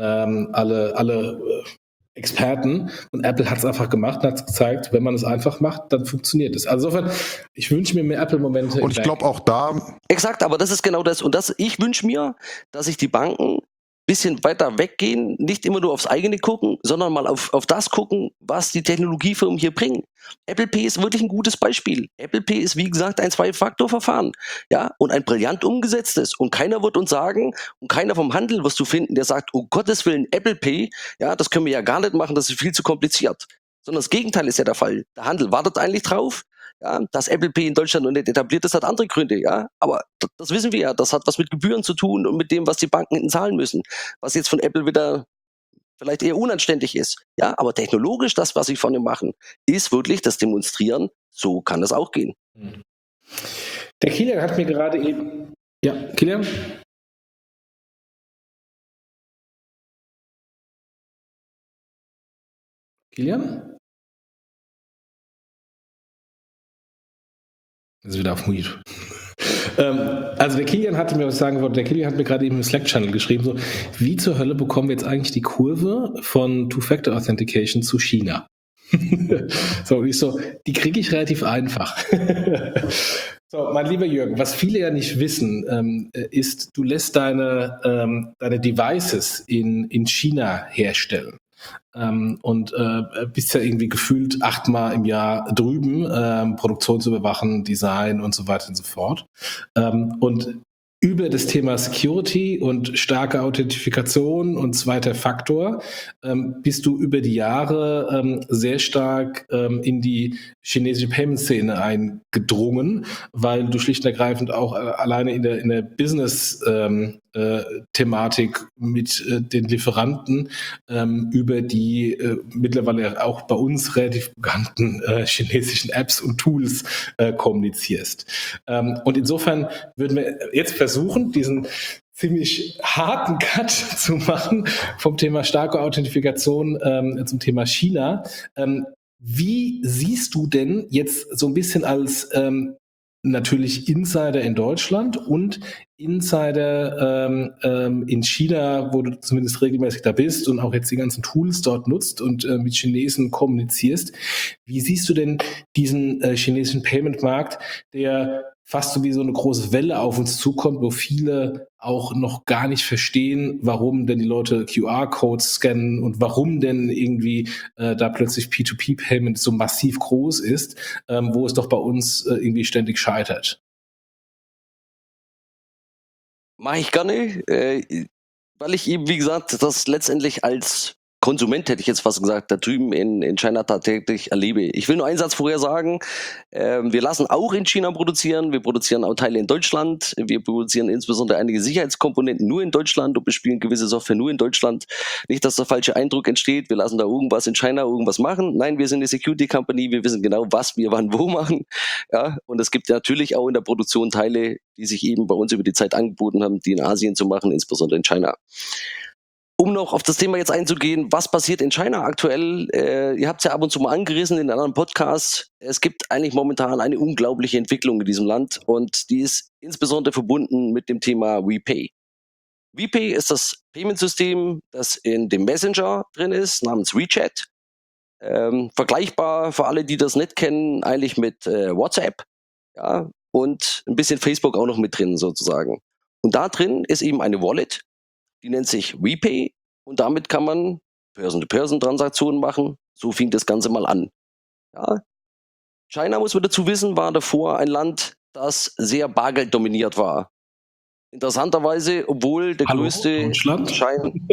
Alle Experten, und Apple hat es einfach gemacht und hat es gezeigt, wenn man es einfach macht, dann funktioniert es. Also insofern, ich wünsche mir mehr Apple-Momente. Und ich glaube auch da. Exakt, aber das ist genau das. Und ich wünsche mir, dass sich die Banken ein bisschen weiter weggehen, nicht immer nur aufs eigene gucken, sondern mal auf das gucken, was die Technologiefirmen hier bringen. Apple Pay ist wirklich ein gutes Beispiel. Apple Pay ist, wie gesagt, ein Zwei-Faktor-Verfahren. Ja, und ein brillant umgesetztes. Und keiner wird uns sagen, und keiner vom Handel wirst du finden, der sagt, oh Gottes Willen, Apple Pay, ja, das können wir ja gar nicht machen, das ist viel zu kompliziert. Sondern das Gegenteil ist ja der Fall. Der Handel wartet eigentlich drauf. Ja, dass Apple Pay in Deutschland noch nicht etabliert ist, hat andere Gründe, ja. Aber das wissen wir ja. Das hat was mit Gebühren zu tun und mit dem, was die Banken hinten zahlen müssen. Was jetzt von Apple wieder vielleicht eher unanständig ist. Ja, aber technologisch, das, was sie vorne machen, ist wirklich das Demonstrieren. So kann das auch gehen. Der Kilian hat mir gerade eben. Ja, Kilian? Kilian? Das ist wieder auf Mute. Also der Kilian hatte mir was sagen wollte. Der Kilian hat mir gerade eben im Slack-Channel geschrieben, so, wie zur Hölle bekommen wir jetzt eigentlich die Kurve von Two-Factor-Authentication zu China? So, und ich so, die kriege ich relativ einfach. So, mein lieber Jürgen, was viele ja nicht wissen, ist, du lässt deine Devices in China herstellen. Und bist ja irgendwie gefühlt 8-mal im Jahr drüben, Produktion zu überwachen, Design und so weiter und so fort. Und über das Thema Security und starke Authentifikation und zweiter Faktor bist du über die Jahre sehr stark in die chinesische Payment-Szene eingedrungen, weil du schlicht und ergreifend auch alleine in der Business-Thematik mit den Lieferanten über die mittlerweile auch bei uns relativ bekannten chinesischen Apps und Tools kommunizierst. Und insofern würden wir jetzt versuchen, diesen ziemlich harten Cut zu machen vom Thema starke Authentifikation zum Thema China. Wie siehst du denn jetzt so ein bisschen als natürlich Insider in Deutschland und Insider in China, wo du zumindest regelmäßig da bist und auch jetzt die ganzen Tools dort nutzt und mit Chinesen kommunizierst. Wie siehst du denn diesen chinesischen Payment-Markt, der fast so wie so eine große Welle auf uns zukommt, wo viele auch noch gar nicht verstehen, warum denn die Leute QR-Codes scannen und warum denn irgendwie da plötzlich P2P-Payment so massiv groß ist, wo es doch bei uns irgendwie ständig scheitert? Mache ich gerne, weil ich eben, wie gesagt, das letztendlich als Konsument, hätte ich jetzt fast gesagt, da drüben in China tagtäglich erlebe. Ich will nur einen Satz vorher sagen. Wir lassen auch in China produzieren. Wir produzieren auch Teile in Deutschland. Wir produzieren insbesondere einige Sicherheitskomponenten nur in Deutschland und bespielen gewisse Software nur in Deutschland. Nicht, dass der falsche Eindruck entsteht, wir lassen da irgendwas in China irgendwas machen. Nein, wir sind eine Security Company. Wir wissen genau, was wir wann wo machen. Ja, und es gibt natürlich auch in der Produktion Teile, die sich eben bei uns über die Zeit angeboten haben, die in Asien zu machen, insbesondere in China. Um noch auf das Thema jetzt einzugehen, was passiert in China aktuell? Ihr habt es ja ab und zu mal angerissen in anderen Podcasts. Es gibt eigentlich momentan eine unglaubliche Entwicklung in diesem Land und die ist insbesondere verbunden mit dem Thema WePay. WePay ist das Payment-System, das in dem Messenger drin ist, namens WeChat. Vergleichbar für alle, die das nicht kennen, eigentlich mit WhatsApp, ja, und ein bisschen Facebook auch noch mit drin sozusagen. Und da drin ist eben eine Wallet, die nennt sich WePay und damit kann man Person-to-Person-Transaktionen machen. So fing das Ganze mal an. Ja. China, muss man dazu wissen, war davor ein Land, das sehr bargelddominiert war. Interessanterweise, obwohl der Hallo, größte Deutschland? Schein...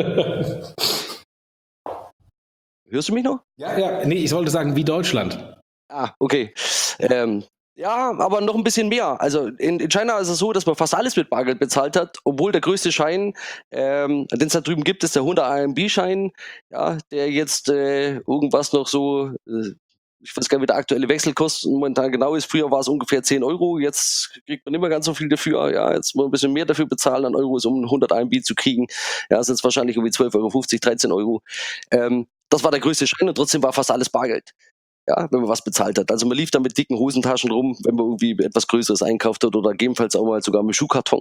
Hörst du mich noch? Ja, nee, ich wollte sagen, wie Deutschland. Ah, okay. Ja, aber noch ein bisschen mehr. Also in China ist es so, dass man fast alles mit Bargeld bezahlt hat, obwohl der größte Schein, den es da drüben gibt, ist der 100 RMB-Schein, ja, der jetzt irgendwas noch so, ich weiß gar nicht, wie der aktuelle Wechselkurs momentan genau ist. Früher war es ungefähr 10 Euro, jetzt kriegt man nicht mehr ganz so viel dafür. Ja, jetzt muss man ein bisschen mehr dafür bezahlen an Euros, um 100 RMB zu kriegen. Ja, sind es wahrscheinlich irgendwie 12,50 Euro, 13 Euro. Das war der größte Schein und trotzdem war fast alles Bargeld. Ja, wenn man was bezahlt hat. Also man lief da mit dicken Hosentaschen rum, wenn man irgendwie etwas Größeres einkauft hat oder gegebenenfalls auch mal sogar mit Schuhkarton.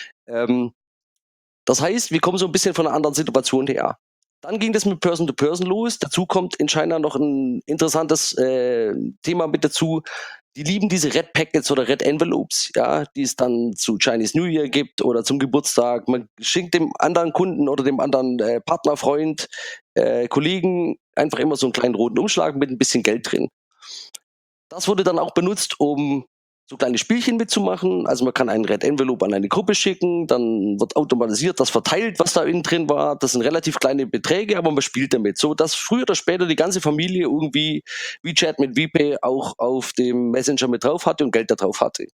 Das heißt, wir kommen so ein bisschen von einer anderen Situation her. Dann ging das mit Person-to-Person los. Dazu kommt in China noch ein interessantes Thema mit dazu. Die lieben diese Red Packets oder Red Envelopes, ja, die es dann zu Chinese New Year gibt oder zum Geburtstag. Man schickt dem anderen Kunden oder dem anderen Partner, Freund, Kollegen einfach immer so einen kleinen roten Umschlag mit ein bisschen Geld drin. Das wurde dann auch benutzt, um so kleine Spielchen mitzumachen. Also man kann einen Red Envelope an eine Gruppe schicken, dann wird automatisiert das verteilt, was da innen drin war. Das sind relativ kleine Beträge, aber man spielt damit. So dass früher oder später die ganze Familie irgendwie WeChat mit WePay auch auf dem Messenger mit drauf hatte und Geld da drauf hatte.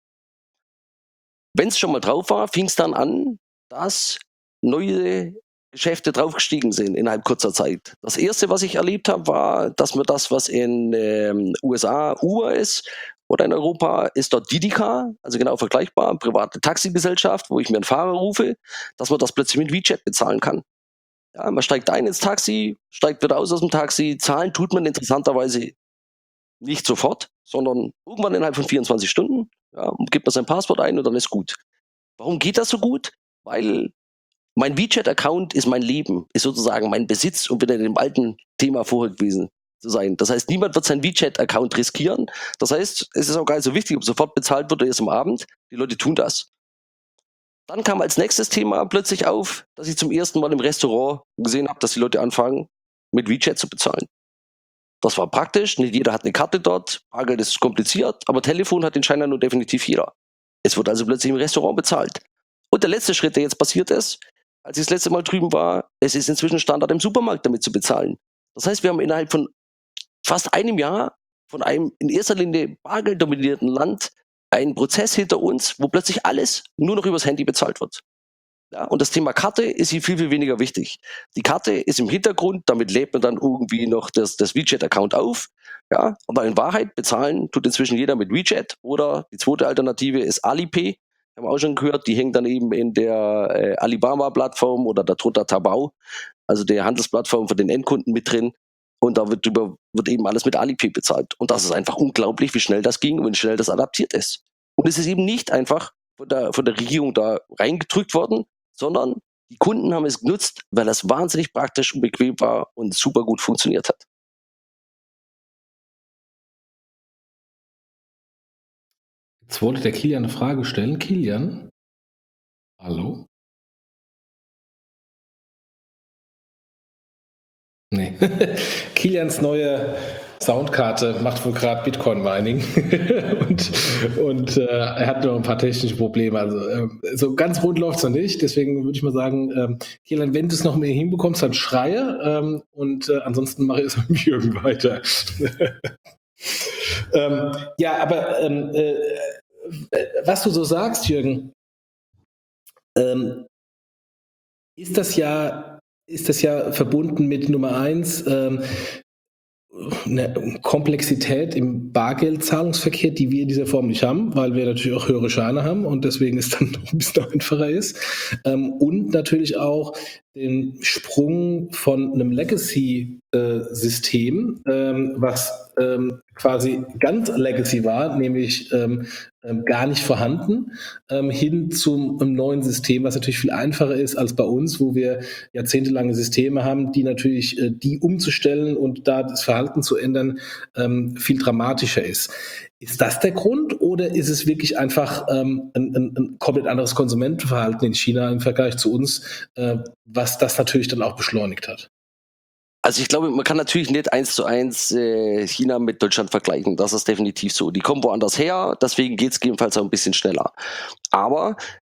Wenn es schon mal drauf war, fing es dann an, dass neue Geschäfte draufgestiegen sind innerhalb kurzer Zeit. Das erste, was ich erlebt habe, war, dass man das, was in USA Uber ist oder in Europa, ist dort Didi Car, also genau vergleichbar, private Taxigesellschaft, wo ich mir einen Fahrer rufe, dass man das plötzlich mit WeChat bezahlen kann. Ja, man steigt ein ins Taxi, steigt wieder aus dem Taxi, zahlen tut man interessanterweise nicht sofort, sondern irgendwann innerhalb von 24 Stunden, ja, und gibt man sein Passwort ein und dann ist gut. Warum geht das so gut? Weil mein WeChat-Account ist mein Leben, ist sozusagen mein Besitz, um wieder in dem alten Thema vorher gewesen zu sein. Das heißt, niemand wird seinen WeChat-Account riskieren. Das heißt, es ist auch gar nicht so wichtig, ob sofort bezahlt wird oder erst am Abend. Die Leute tun das. Dann kam als nächstes Thema plötzlich auf, dass ich zum ersten Mal im Restaurant gesehen habe, dass die Leute anfangen, mit WeChat zu bezahlen. Das war praktisch, nicht jeder hat eine Karte dort, Bargeld ist kompliziert, aber Telefon hat in China nur definitiv jeder. Es wird also plötzlich im Restaurant bezahlt. Und der letzte Schritt, der jetzt passiert ist, als ich das letzte Mal drüben war, es ist inzwischen Standard im Supermarkt damit zu bezahlen. Das heißt, wir haben innerhalb von fast einem Jahr von einem in erster Linie bargelddominierten Land einen Prozess hinter uns, wo plötzlich alles nur noch übers Handy bezahlt wird. Ja, und das Thema Karte ist hier viel, viel weniger wichtig. Die Karte ist im Hintergrund, damit lädt man dann irgendwie noch das WeChat-Account auf. Ja, aber in Wahrheit bezahlen tut inzwischen jeder mit WeChat oder die zweite Alternative ist Alipay. Haben wir auch schon gehört, die hängt dann eben in der Alibaba-Plattform oder der Tota Tabao, also der Handelsplattform für den Endkunden mit drin. Und da wird eben alles mit Alipay bezahlt. Und das ist einfach unglaublich, wie schnell das ging und wie schnell das adaptiert ist. Und es ist eben nicht einfach von der Regierung da reingedrückt worden, sondern die Kunden haben es genutzt, weil das wahnsinnig praktisch und bequem war und super gut funktioniert hat. Jetzt wollte der Kilian eine Frage stellen. Kilian? Hallo? Nee. Kilians neue Soundkarte macht wohl gerade Bitcoin-Mining und er hat noch ein paar technische Probleme. Also so ganz rund läuft es noch nicht. Deswegen würde ich mal sagen, Kilian, wenn du es noch mehr hinbekommst, dann schreie und ansonsten mache ich es mit Jürgen weiter. Ja, aber was du so sagst, Jürgen, ist das ja verbunden mit Nummer 1, eine Komplexität im Bargeldzahlungsverkehr, die wir in dieser Form nicht haben, weil wir natürlich auch höhere Scheine haben und deswegen es dann noch ein bisschen einfacher ist. Und natürlich auch den Sprung von einem Legacy-System, was quasi ganz Legacy war, nämlich gar nicht vorhanden, hin zum neuen System, was natürlich viel einfacher ist als bei uns, wo wir jahrzehntelange Systeme haben, die natürlich die umzustellen und da das Verhalten zu ändern viel dramatischer ist. Ist das der Grund oder ist es wirklich einfach ein komplett anderes Konsumentenverhalten in China im Vergleich zu uns, was das natürlich dann auch beschleunigt hat? Also ich glaube, man kann natürlich nicht 1:1 China mit Deutschland vergleichen. Das ist definitiv so. Die kommen woanders her, deswegen geht es gegebenenfalls auch ein bisschen schneller. Aber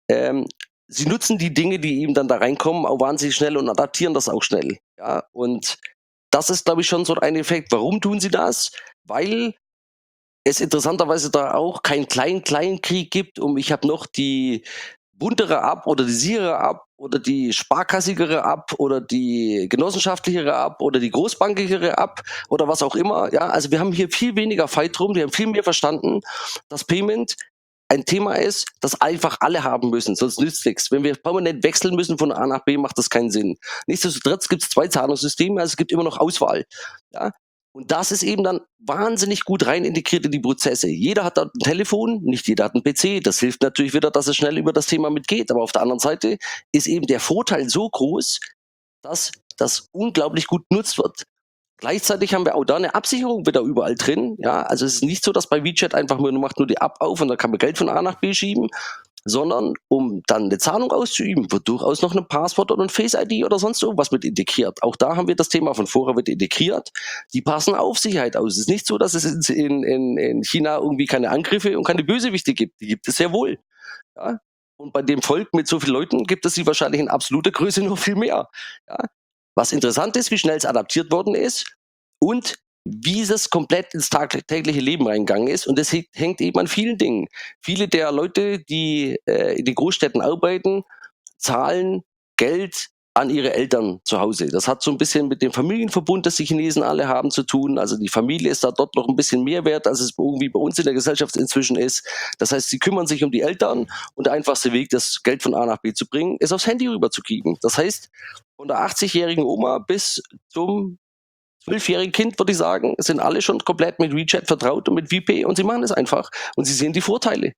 sie nutzen die Dinge, die eben dann da reinkommen, auch wahnsinnig schnell und adaptieren das auch schnell. Ja? Und das ist, glaube ich, schon so ein Effekt. Warum tun sie das? Weil es interessanterweise da auch keinen kleinen Krieg gibt, ich habe noch die buntere ab oder die sichere ab oder die sparkassigere ab oder die genossenschaftlichere ab oder die großbankigere ab oder was auch immer. Ja, also wir haben hier viel weniger Fight drum, wir haben viel mehr verstanden, dass Payment ein Thema ist, das einfach alle haben müssen, sonst nützt nichts. Wenn wir permanent wechseln müssen von A nach B, macht das keinen Sinn. Nichtsdestotrotz gibt es 2 Zahlungssysteme, also es gibt immer noch Auswahl. Ja? Und das ist eben dann wahnsinnig gut rein integriert in die Prozesse. Jeder hat da ein Telefon, nicht jeder hat einen PC. Das hilft natürlich wieder, dass es schnell über das Thema mitgeht. Aber auf der anderen Seite ist eben der Vorteil so groß, dass das unglaublich gut genutzt wird. Gleichzeitig haben wir auch da eine Absicherung wieder überall drin. Ja, also es ist nicht so, dass bei WeChat einfach nur macht nur die App auf und dann kann man Geld von A nach B schieben, sondern um dann eine Zahlung auszuüben, wird durchaus noch ein Passwort oder ein Face-ID oder sonst irgendwas mit integriert. Auch da haben wir das Thema von vorher wird integriert. Die passen auf Sicherheit aus. Es ist nicht so, dass es in China irgendwie keine Angriffe und keine Bösewichte gibt. Die gibt es sehr wohl. Ja? Und bei dem Volk mit so vielen Leuten gibt es sie wahrscheinlich in absoluter Größe noch viel mehr. Ja? Was interessant ist, wie schnell es adaptiert worden ist und wie es komplett ins tägliche Leben reingegangen ist. Und das hängt eben an vielen Dingen. Viele der Leute, die in den Großstädten arbeiten, zahlen Geld an ihre Eltern zu Hause. Das hat so ein bisschen mit dem Familienverbund, das die Chinesen alle haben, zu tun. Also die Familie ist da dort noch ein bisschen mehr wert, als es irgendwie bei uns in der Gesellschaft inzwischen ist. Das heißt, sie kümmern sich um die Eltern und der einfachste Weg, das Geld von A nach B zu bringen, ist aufs Handy rüberzukriegen. Das heißt, von der 80-jährigen Oma bis zum 12-jährigen Kind, würde ich sagen, sind alle schon komplett mit WeChat vertraut und mit VP und sie machen es einfach und sie sehen die Vorteile.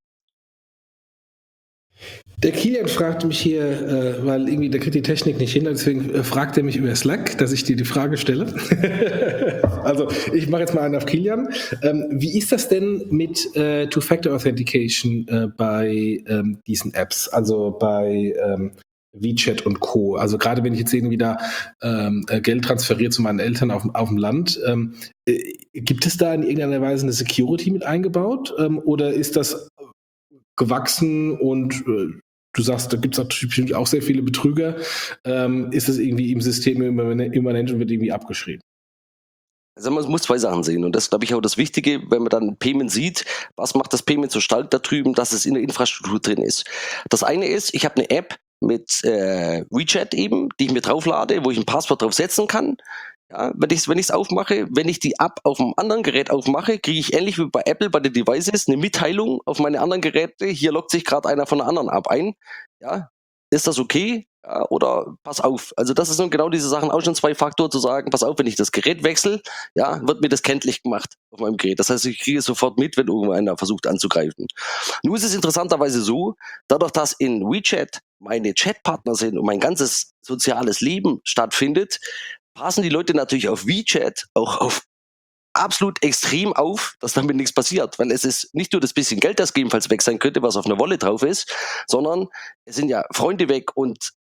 Der Kilian fragt mich hier, weil irgendwie der kriegt die Technik nicht hin, deswegen fragt er mich über Slack, dass ich dir die Frage stelle. Also ich mache jetzt mal einen auf Kilian. Wie ist das denn mit Two-Factor Authentication bei diesen Apps, also bei WeChat und Co. Also gerade wenn ich jetzt irgendwie da Geld transferiere zu meinen Eltern auf dem Land, gibt es da in irgendeiner Weise eine Security mit eingebaut oder ist das gewachsen und du sagst, da gibt es natürlich auch sehr viele Betrüger, ist es irgendwie im System immanent und wird irgendwie abgeschrieben? Also man muss 2 Sachen sehen und das ist, glaube ich, auch das Wichtige, wenn man dann Payment sieht, was macht das Payment so stark da drüben, dass es in der Infrastruktur drin ist. Das eine ist, ich habe eine App mit WeChat eben, die ich mir drauflade, wo ich ein Passwort drauf setzen kann. Ja, wenn ich es aufmache, wenn ich die App auf einem anderen Gerät aufmache, kriege ich ähnlich wie bei Apple bei den Devices eine Mitteilung auf meine anderen Geräte, hier loggt sich gerade einer von einer anderen App ein. Ja, ist das okay? Ja, oder pass auf. Also das ist nun genau diese Sachen, auch schon 2 Faktoren zu sagen, pass auf, wenn ich das Gerät wechsle, ja, wird mir das kenntlich gemacht auf meinem Gerät. Das heißt, ich kriege es sofort mit, wenn irgendeiner versucht anzugreifen. Nun ist es interessanterweise so, dadurch, dass in WeChat meine Chatpartner sind und mein ganzes soziales Leben stattfindet, passen die Leute natürlich auf WeChat auch auf absolut extrem auf, dass damit nichts passiert, weil es ist nicht nur das bisschen Geld, das gegebenenfalls weg sein könnte, was auf einer Wallet drauf ist, sondern es sind ja Freunde weg und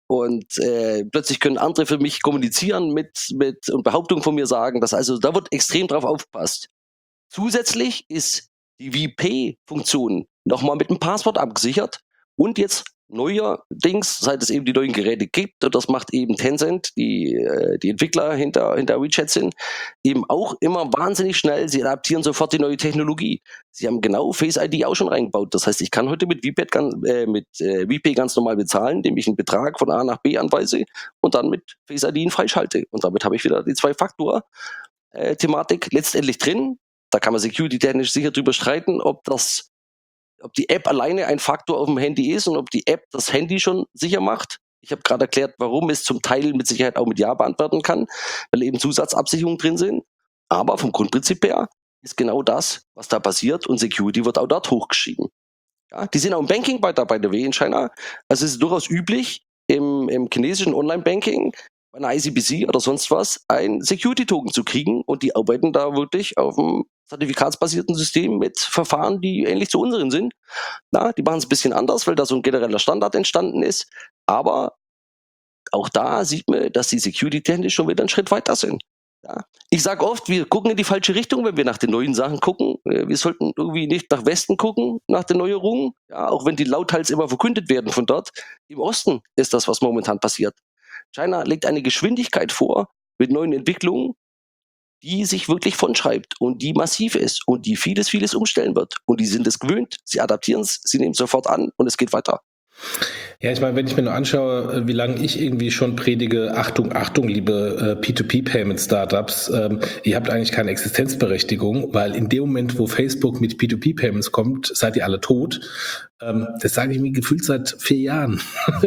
Und plötzlich können andere für mich kommunizieren mit und Behauptungen von mir sagen. Da wird extrem drauf aufgepasst. Zusätzlich ist die VPay-Funktion nochmal mit einem Passwort abgesichert und jetzt neuerdings, seit es eben die neuen Geräte gibt, und das macht eben Tencent, die Entwickler hinter WeChat sind, eben auch immer wahnsinnig schnell. Sie adaptieren sofort die neue Technologie. Sie haben genau Face ID auch schon reingebaut. Das heißt, ich kann heute mit VPay ganz normal bezahlen, indem ich einen Betrag von A nach B anweise und dann mit Face ID ihn freischalte. Und damit habe ich wieder die Zwei-Faktor-Thematik letztendlich drin. Da kann man security-technisch sicher drüber streiten, ob die App alleine ein Faktor auf dem Handy ist und ob die App das Handy schon sicher macht. Ich habe gerade erklärt, warum es zum Teil mit Sicherheit auch mit Ja beantworten kann, weil eben Zusatzabsicherungen drin sind. Aber vom Grundprinzip her ist genau das, was da passiert, und Security wird auch dort hochgeschrieben. Ja, die sind auch im Banking bei der W in China. Also es ist durchaus üblich, im chinesischen Online-Banking, bei einer ICBC oder sonst was, ein Security-Token zu kriegen, und die arbeiten da wirklich auf einem zertifikatsbasierten System mit Verfahren, die ähnlich zu unseren sind. Die machen es ein bisschen anders, weil da so ein genereller Standard entstanden ist, aber auch da sieht man, dass die security-technisch schon wieder einen Schritt weiter sind. Ja. Ich sage oft, wir gucken in die falsche Richtung, wenn wir nach den neuen Sachen gucken. Wir sollten irgendwie nicht nach Westen gucken, nach den Neuerungen, ja, auch wenn die lauthals immer verkündet werden von dort. Im Osten ist das, was momentan passiert. China legt eine Geschwindigkeit vor mit neuen Entwicklungen, die sich wirklich vonschreibt und die massiv ist und die vieles, vieles umstellen wird. Und die sind es gewöhnt, sie adaptieren es, sie nehmen es sofort an und es geht weiter. Ja, ich meine, wenn ich mir nur anschaue, wie lange ich irgendwie schon predige, Achtung, Achtung, liebe P2P-Payment-Startups, ihr habt eigentlich keine Existenzberechtigung, weil in dem Moment, wo Facebook mit P2P-Payments kommt, seid ihr alle tot. Das sage ich mir gefühlt seit 4 Jahren.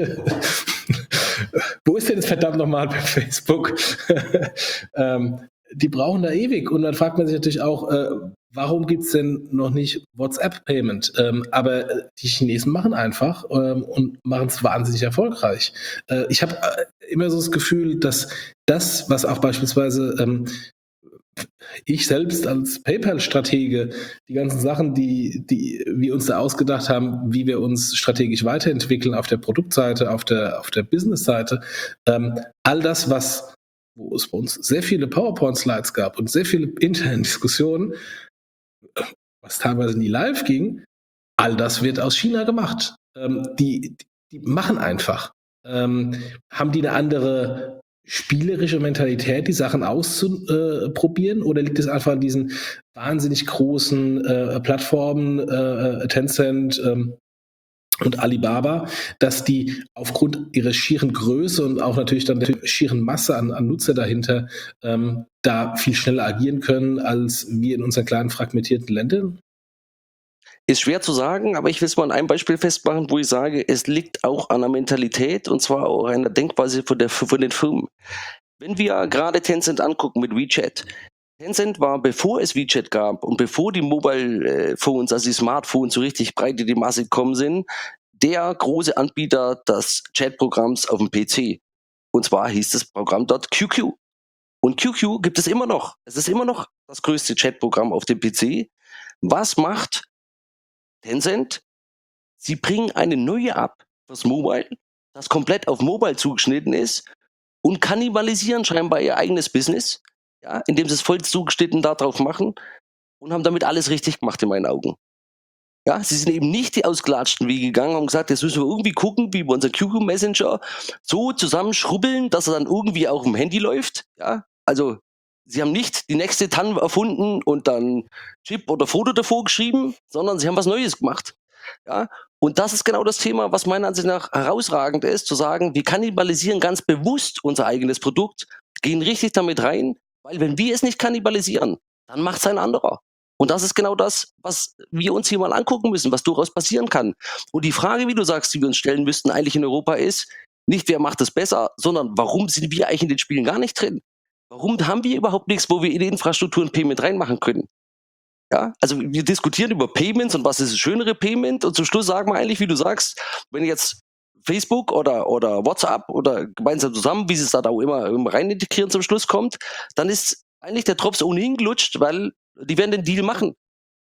Wo ist denn das verdammt nochmal bei Facebook? Die brauchen da ewig. Und dann fragt man sich natürlich auch, warum gibt's denn noch nicht WhatsApp-Payment? Aber die Chinesen machen einfach und machen es wahnsinnig erfolgreich. Ich habe immer so das Gefühl, dass das, was auch beispielsweise ich selbst als PayPal-Stratege, die ganzen Sachen, die wir uns da ausgedacht haben, wie wir uns strategisch weiterentwickeln auf der Produktseite, auf der Business-Seite, all das, wo es bei uns sehr viele PowerPoint-Slides gab und sehr viele interne Diskussionen, was teilweise nie live ging, all das wird aus China gemacht. Die machen einfach. Haben die eine andere spielerische Mentalität, die Sachen auszuprobieren, oder liegt es einfach an diesen wahnsinnig großen Plattformen, Tencent und Alibaba, dass die aufgrund ihrer schieren Größe und auch natürlich dann der schieren Masse an Nutzer dahinter da viel schneller agieren können als wir in unseren kleinen fragmentierten Ländern? Ist schwer zu sagen, aber ich will es mal an einem Beispiel festmachen, wo ich sage, es liegt auch an der Mentalität und zwar auch an der Denkweise von den Firmen. Wenn wir gerade Tencent angucken mit WeChat. Tencent war, bevor es WeChat gab und bevor die Mobile Phones, also die Smartphones, so richtig breit in die Masse gekommen sind, der große Anbieter des Chatprogramms auf dem PC. Und zwar hieß das Programm dort QQ. Und QQ gibt es immer noch. Es ist immer noch das größte Chatprogramm auf dem PC. Was macht Tencent? Sie bringen eine neue App fürs Mobile, das komplett auf Mobile zugeschnitten ist, und kannibalisieren scheinbar ihr eigenes Business, ja, indem sie es voll zugeschnitten darauf machen, und haben damit alles richtig gemacht in meinen Augen. Ja, sie sind eben nicht die ausgelatschten Wege gegangen und gesagt, jetzt müssen wir irgendwie gucken, wie wir unseren QQ Messenger so zusammenschrubbeln, dass er dann irgendwie auch im Handy läuft. Ja, also sie haben nicht die nächste TAN erfunden und dann Chip oder Foto davor geschrieben, sondern sie haben was Neues gemacht. Ja, und das ist genau das Thema, was meiner Ansicht nach herausragend ist, zu sagen, wir kannibalisieren ganz bewusst unser eigenes Produkt, gehen richtig damit rein, weil wenn wir es nicht kannibalisieren, dann macht es ein anderer. Und das ist genau das, was wir uns hier mal angucken müssen, was durchaus passieren kann. Und die Frage, wie du sagst, die wir uns stellen müssten eigentlich in Europa ist, nicht wer macht es besser, sondern warum sind wir eigentlich in den Spielen gar nicht drin? Warum haben wir überhaupt nichts, wo wir in die Infrastruktur ein Payment reinmachen können? Ja, also wir diskutieren über Payments und was ist das schönere Payment, und zum Schluss sagen wir eigentlich, wie du sagst, wenn jetzt Facebook oder WhatsApp oder gemeinsam zusammen, wie sie es da auch immer rein integrieren, zum Schluss kommt, dann ist eigentlich der Drops ohnehin gelutscht, weil die werden den Deal machen.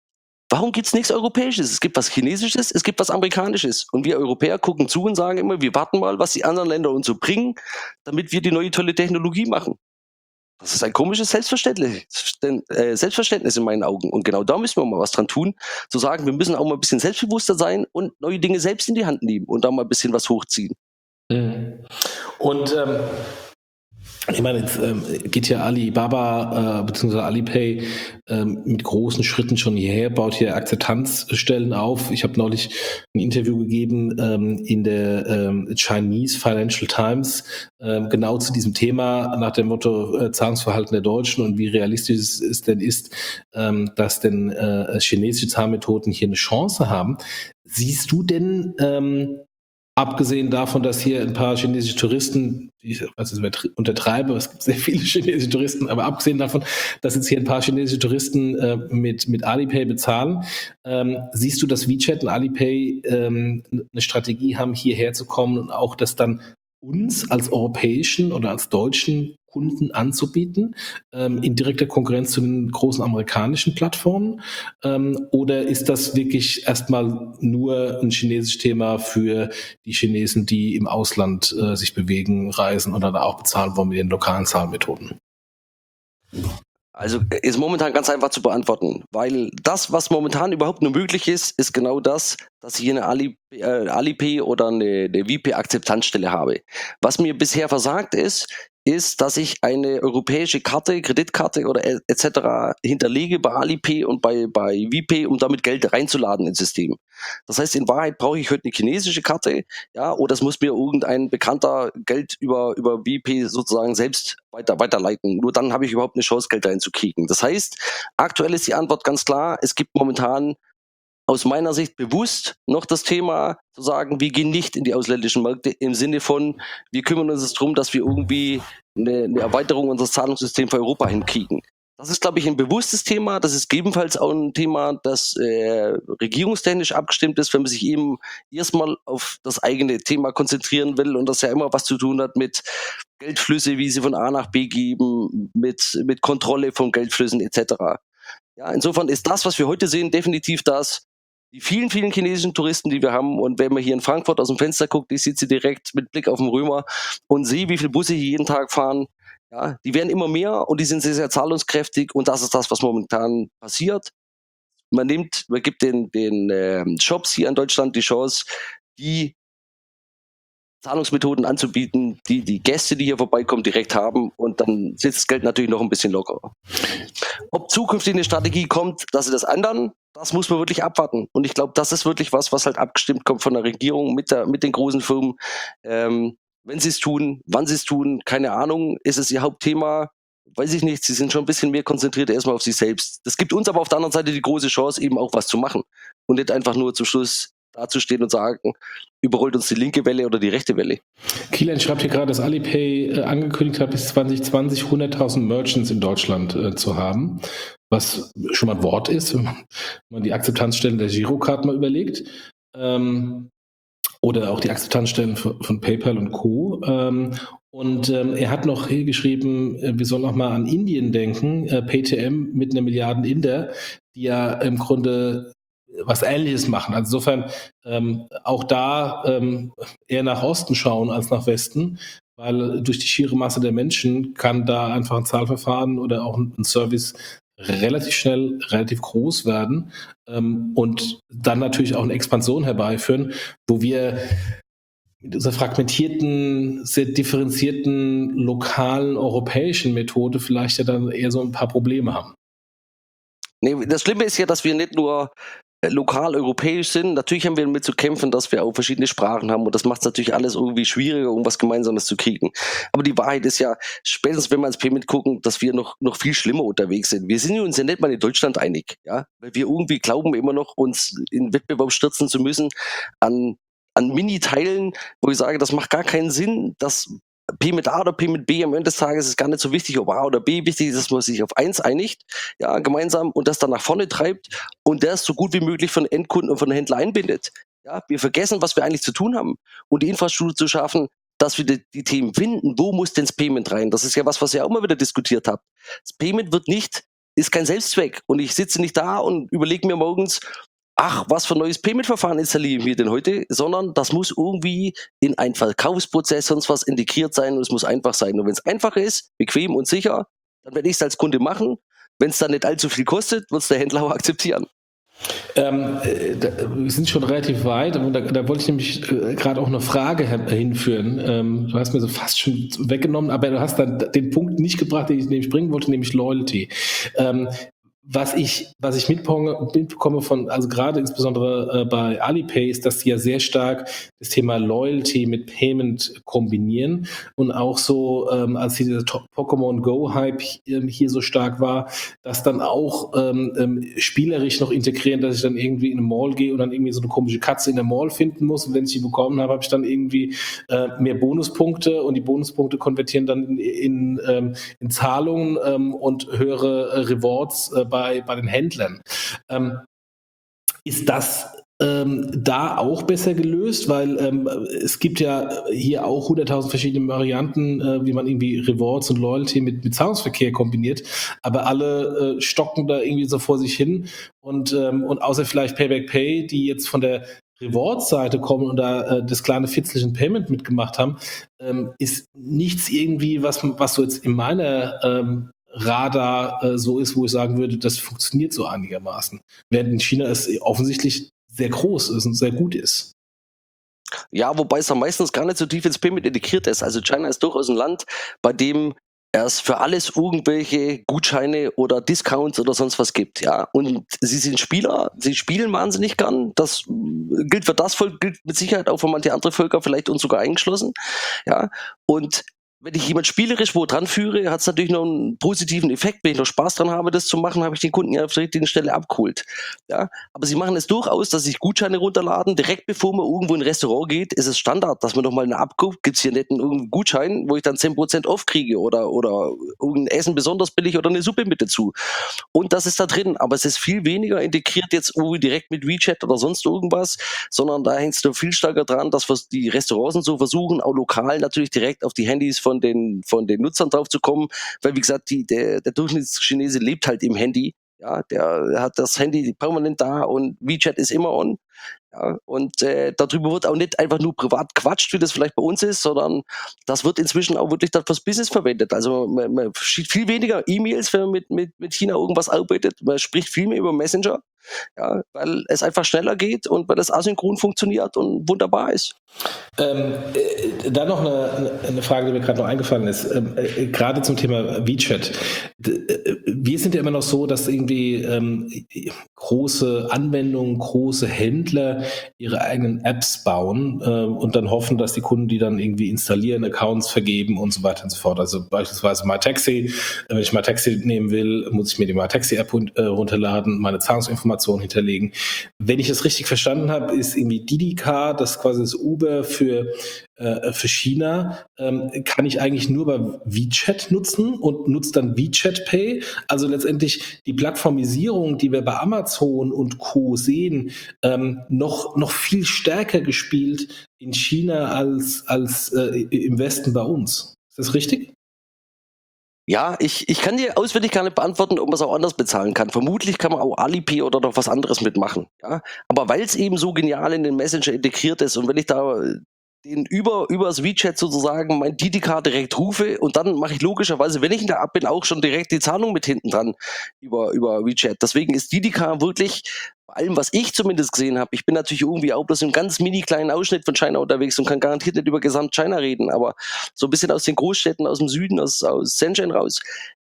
Warum gibt es nichts Europäisches? Es gibt was Chinesisches, es gibt was Amerikanisches. Und wir Europäer gucken zu und sagen immer, wir warten mal, was die anderen Länder uns so bringen, damit wir die neue tolle Technologie machen. Das ist ein komisches Selbstverständnis in meinen Augen. Und genau da müssen wir mal was dran tun, zu sagen, wir müssen auch mal ein bisschen selbstbewusster sein und neue Dinge selbst in die Hand nehmen und da mal ein bisschen was hochziehen. Und ich meine, jetzt geht ja Alibaba bzw. Alipay mit großen Schritten schon hierher, baut hier Akzeptanzstellen auf. Ich habe neulich ein Interview gegeben in der Chinese Financial Times, genau zu diesem Thema, nach dem Motto Zahlungsverhalten der Deutschen und wie realistisch es denn ist, dass denn chinesische Zahlmethoden hier eine Chance haben. Siehst du denn abgesehen davon, dass hier ein paar chinesische Touristen, ich untertreibe, es gibt sehr viele chinesische Touristen, aber abgesehen davon, dass jetzt hier ein paar chinesische Touristen mit Alipay bezahlen, siehst du, dass WeChat und Alipay eine Strategie haben, hierher zu kommen und auch das dann uns als europäischen oder als deutschen Kunden anzubieten, in direkter Konkurrenz zu den großen amerikanischen Plattformen? Oder ist das wirklich erstmal nur ein chinesisches Thema für die Chinesen, die im Ausland sich bewegen, reisen und dann auch bezahlen wollen mit den lokalen Zahlmethoden? Also ist momentan ganz einfach zu beantworten, weil das, was momentan überhaupt nur möglich ist, ist genau das, dass ich hier eine Alipay oder eine VP-Akzeptanzstelle habe. Was mir bisher versagt ist, dass ich eine europäische Karte, Kreditkarte oder etc. hinterlege bei Alipay und bei VP, um damit Geld reinzuladen ins System. Das heißt, in Wahrheit brauche ich heute eine chinesische Karte, ja, oder es muss mir irgendein Bekannter Geld über VP sozusagen selbst weiterleiten. Nur dann habe ich überhaupt eine Chance, Geld reinzukriegen. Das heißt, aktuell ist die Antwort ganz klar, es gibt momentan aus meiner Sicht bewusst noch das Thema zu sagen, wir gehen nicht in die ausländischen Märkte im Sinne von, wir kümmern uns darum, dass wir irgendwie eine Erweiterung unseres Zahlungssystems für Europa hinkriegen. Das ist, glaube ich, ein bewusstes Thema. Das ist gegebenenfalls auch ein Thema, das regierungstechnisch abgestimmt ist, wenn man sich eben erstmal auf das eigene Thema konzentrieren will und das ja immer was zu tun hat mit Geldflüsse, wie sie von A nach B geben, mit Kontrolle von Geldflüssen etc. Ja, insofern ist das, was wir heute sehen, definitiv das. Die vielen, vielen chinesischen Touristen, die wir haben, und wenn man hier in Frankfurt aus dem Fenster guckt, ich sitze direkt mit Blick auf den Römer und sehe, wie viele Busse hier jeden Tag fahren. Ja, die werden immer mehr und die sind sehr, sehr zahlungskräftig und das ist das, was momentan passiert. Man gibt den Shops hier in Deutschland die Chance, die Zahlungsmethoden anzubieten, die Gäste, die hier vorbeikommen, direkt haben und dann sitzt das Geld natürlich noch ein bisschen lockerer. Ob zukünftig eine Strategie kommt, dass sie das ändern, das muss man wirklich abwarten. Und ich glaube, das ist wirklich was halt abgestimmt kommt von der Regierung mit den großen Firmen. Wenn sie es tun, wann sie es tun, keine Ahnung, ist es ihr Hauptthema, weiß ich nicht. Sie sind schon ein bisschen mehr konzentriert erstmal auf sich selbst. Das gibt uns aber auf der anderen Seite die große Chance, eben auch was zu machen und nicht einfach nur zum Schluss dazustehen und sagen, überrollt uns die linke Welle oder die rechte Welle. Kilian schreibt hier gerade, dass Alipay angekündigt hat, bis 2020 100.000 Merchants in Deutschland zu haben, was schon mal ein Wort ist, wenn man die Akzeptanzstellen der Girocard mal überlegt. Oder auch die Akzeptanzstellen von PayPal und Co. Und er hat noch hier geschrieben, wir sollen auch mal an Indien denken, Paytm mit 1 Milliarde Inder, die ja im Grunde was Ähnliches machen. Also insofern auch da eher nach Osten schauen als nach Westen, weil durch die schiere Masse der Menschen kann da einfach ein Zahlverfahren oder auch ein Service relativ schnell, relativ groß werden und dann natürlich auch eine Expansion herbeiführen, wo wir mit unserer fragmentierten, sehr differenzierten, lokalen, europäischen Methode vielleicht ja dann eher so ein paar Probleme haben. Nee, das Schlimme ist ja, dass wir nicht nur lokal europäisch sind. Natürlich haben wir damit zu kämpfen, dass wir auch verschiedene Sprachen haben und das macht es natürlich alles irgendwie schwieriger, um was Gemeinsames zu kriegen. Aber die Wahrheit ist ja, spätestens wenn wir ins Payment gucken, dass wir noch viel schlimmer unterwegs sind. Wir sind uns ja nicht mal in Deutschland einig, ja, weil wir irgendwie glauben immer noch, uns in Wettbewerb stürzen zu müssen an Mini-Teilen, wo ich sage, das macht gar keinen Sinn, dass Payment A oder Payment B am Ende des Tages ist gar nicht so wichtig, ob A oder B wichtig ist, dass man sich auf eins einigt, ja, gemeinsam und das dann nach vorne treibt und das so gut wie möglich von Endkunden und von Händlern einbindet. Ja, wir vergessen, was wir eigentlich zu tun haben und die Infrastruktur zu schaffen, dass wir die Themen finden, wo muss denn das Payment rein? Das ist ja was ihr auch immer wieder diskutiert habt. Das Payment wird nicht ist kein Selbstzweck. Und ich sitze nicht da und überlege mir morgens, ach, was für ein neues Payment-Verfahren installieren wir denn heute? Sondern das muss irgendwie in einen Verkaufsprozess, sonst was integriert sein und es muss einfach sein. Und wenn es einfach ist, bequem und sicher, dann werde ich es als Kunde machen. Wenn es dann nicht allzu viel kostet, wird es der Händler auch akzeptieren. Wir sind schon relativ weit, aber da wollte ich nämlich gerade auch eine Frage hinführen. Du hast mir so fast schon weggenommen, aber du hast dann den Punkt nicht gebracht, den ich nämlich bringen wollte, nämlich Loyalty. Was ich mitbekomme von, also gerade insbesondere bei Alipay, ist, dass die ja sehr stark das Thema Loyalty mit Payment kombinieren und auch so, als dieser Pokémon Go-Hype hier so stark war, dass dann auch spielerisch noch integrieren, dass ich dann irgendwie in eine Mall gehe und dann irgendwie so eine komische Katze in der Mall finden muss und wenn ich die bekommen habe, habe ich dann irgendwie mehr Bonuspunkte und die Bonuspunkte konvertieren dann in Zahlungen und höhere Rewards bei den Händlern. Ist das da auch besser gelöst? Weil es gibt ja hier auch 100.000 verschiedene Varianten, wie man irgendwie Rewards und Loyalty mit Zahlungsverkehr kombiniert, aber alle stocken da irgendwie so vor sich hin und außer vielleicht Payback Pay, die jetzt von der Rewards-Seite kommen und da das kleine fitzlichen Payment mitgemacht haben, ist nichts irgendwie, was so jetzt in meiner Radar so ist, wo ich sagen würde, das funktioniert so einigermaßen. Während in China es offensichtlich sehr groß ist und sehr gut ist. Ja, wobei es dann meistens gar nicht so tief ins Payment integriert ist. Also China ist durchaus ein Land, bei dem es für alles irgendwelche Gutscheine oder Discounts oder sonst was gibt, ja. Und sie sind Spieler, sie spielen wahnsinnig gern. Das gilt für das Volk, gilt mit Sicherheit auch für manche andere Völker, vielleicht uns sogar eingeschlossen, ja. Und wenn ich jemand spielerisch wo dran führe, hat es natürlich noch einen positiven Effekt. Wenn ich noch Spaß dran habe, das zu machen, habe ich den Kunden ja auf der richtigen Stelle abgeholt. Ja? Aber sie machen es durchaus, dass sich Gutscheine runterladen. Direkt bevor man irgendwo in ein Restaurant geht, ist es Standard, dass man noch mal eine abguckt. Gibt es hier nicht einen Gutschein, wo ich dann 10% off kriege oder irgendein Essen besonders billig oder eine Suppe mit dazu. Und das ist da drin. Aber es ist viel weniger integriert jetzt irgendwie direkt mit WeChat oder sonst irgendwas, sondern da hängt es noch viel stärker dran, dass die Restaurants und so versuchen, auch lokal natürlich direkt auf die Handys von den Nutzern drauf zu kommen, weil wie gesagt, der Durchschnittschinese lebt halt im Handy, ja, der hat das Handy permanent da und WeChat ist immer on, ja, und darüber wird auch nicht einfach nur privat quatscht, wie das vielleicht bei uns ist, sondern das wird inzwischen auch wirklich dann fürs Business verwendet. Also man schickt viel weniger E-Mails, wenn man mit China irgendwas arbeitet, man spricht viel mehr über Messenger, ja, weil es einfach schneller geht und weil das asynchron funktioniert und wunderbar ist. Da noch eine Frage, die mir gerade noch eingefallen ist. Gerade zum Thema WeChat. Wir sind ja immer noch so, dass irgendwie große Anwendungen, große Händler ihre eigenen Apps bauen und dann hoffen, dass die Kunden die dann irgendwie installieren, Accounts vergeben und so weiter und so fort. Also beispielsweise MyTaxi. Wenn ich MyTaxi nehmen will, muss ich mir die MyTaxi-App runterladen, meine Zahlungsinformationen hinterlegen. Wenn ich das richtig verstanden habe, ist irgendwie Didi-Car, das ist quasi das Uber für China, kann ich eigentlich nur bei WeChat nutzen und nutze dann WeChat Pay. Also letztendlich die Plattformisierung, die wir bei Amazon und Co. sehen, noch viel stärker gespielt in China als im Westen bei uns. Ist das richtig? Ja, ich kann dir auswendig gar nicht beantworten, ob man es auch anders bezahlen kann. Vermutlich kann man auch Alipay oder noch was anderes mitmachen. Ja? Aber weil es eben so genial in den Messenger integriert ist und wenn ich da den übers WeChat sozusagen mein Didi-Card direkt rufe und dann mache ich logischerweise, wenn ich in der App bin, auch schon direkt die Zahlung mit hinten dran über WeChat. Deswegen ist Didi-Card wirklich, bei allem, was ich zumindest gesehen habe, ich bin natürlich irgendwie auch bloß im ganz mini kleinen Ausschnitt von China unterwegs und kann garantiert nicht über Gesamt-China reden, aber so ein bisschen aus den Großstädten, aus dem Süden, aus Shenzhen raus,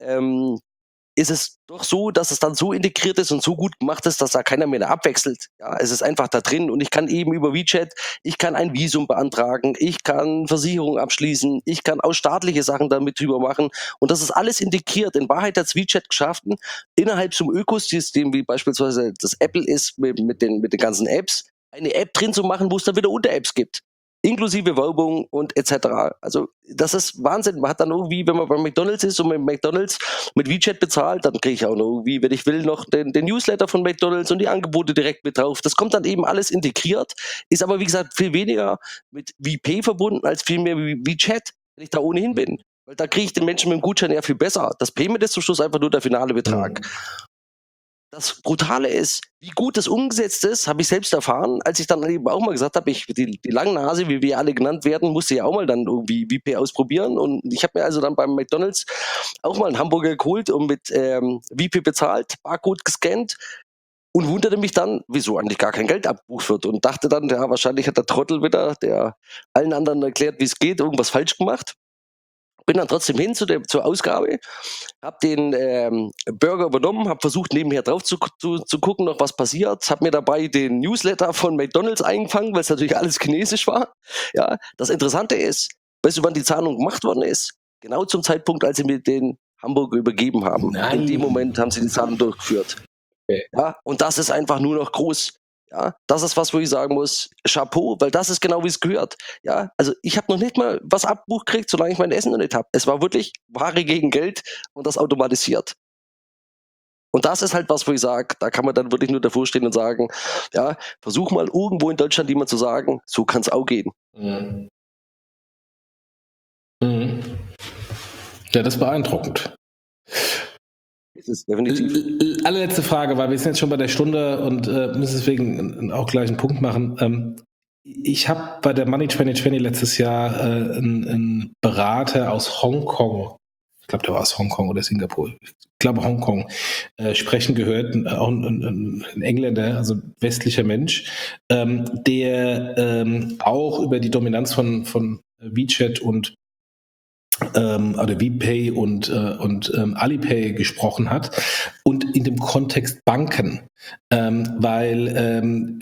ist es doch so, dass es dann so integriert ist und so gut gemacht ist, dass da keiner mehr abwechselt. Ja, es ist einfach da drin und ich kann eben über WeChat, ich kann ein Visum beantragen, ich kann Versicherung abschließen, ich kann auch staatliche Sachen damit drüber machen und das ist alles integriert. In Wahrheit hat es WeChat geschafft, innerhalb so einem Ökosystem, wie beispielsweise das Apple ist mit den ganzen Apps, eine App drin zu machen, wo es dann wieder Unter-Apps gibt. Inklusive Werbung und etc. Also das ist Wahnsinn. Man hat dann irgendwie, wenn man bei McDonald's ist und mit McDonald's mit WeChat bezahlt, dann kriege ich auch noch irgendwie, wenn ich will, noch den Newsletter von McDonald's und die Angebote direkt mit drauf. Das kommt dann eben alles integriert, ist aber wie gesagt viel weniger mit VPay verbunden als viel mehr wie WeChat, wenn ich da ohnehin bin. Weil da kriege ich den Menschen mit dem Gutschein ja viel besser. Das Payment ist zum Schluss einfach nur der finale Betrag. Das Brutale ist, wie gut das umgesetzt ist, habe ich selbst erfahren, als ich dann eben auch mal gesagt habe, die Langnase, wie wir alle genannt werden, musste ja auch mal dann irgendwie VP ausprobieren. Und ich habe mir also dann beim McDonald's auch mal einen Hamburger geholt und mit VP bezahlt, Barcode gescannt und wunderte mich dann, wieso eigentlich gar kein Geld abgebucht wird. Und dachte dann, ja, wahrscheinlich hat der Trottel wieder, der allen anderen erklärt, wie es geht, irgendwas falsch gemacht. Bin dann trotzdem hin zur Ausgabe, habe den Burger übernommen, habe versucht nebenher drauf zu gucken, noch was passiert, habe mir dabei den Newsletter von McDonald's eingefangen, weil es natürlich alles chinesisch war. Ja, das Interessante ist, weißt du, wann die Zahlung gemacht worden ist? Genau zum Zeitpunkt, als sie mir den Hamburger übergeben haben. Nein. In dem Moment haben sie die Zahlung durchgeführt. Okay. Ja, und das ist einfach nur noch groß. Ja, das ist was, wo ich sagen muss, Chapeau, weil das ist genau, wie es gehört. Ja, also ich habe noch nicht mal was abgebucht gekriegt, solange ich mein Essen noch nicht habe. Es war wirklich Ware gegen Geld und das automatisiert. Und das ist halt was, wo ich sage, da kann man dann wirklich nur davor stehen und sagen, ja, versuch mal irgendwo in Deutschland jemand zu sagen, so kann es auch gehen. Mhm. Mhm. Ja, das ist beeindruckend. Das ist definitiv. Allerletzte Frage, weil wir sind jetzt schon bei der Stunde und müssen deswegen auch gleich einen Punkt machen. Ich habe bei der Money 2020 letztes Jahr einen Berater aus Hongkong, ich glaube, der war aus Hongkong oder Singapur, ich glaube Hongkong, sprechen gehört, auch ein Engländer, also westlicher Mensch, der auch über die Dominanz von WeChat und oder VPay und Alipay gesprochen hat und in dem Kontext Banken, weil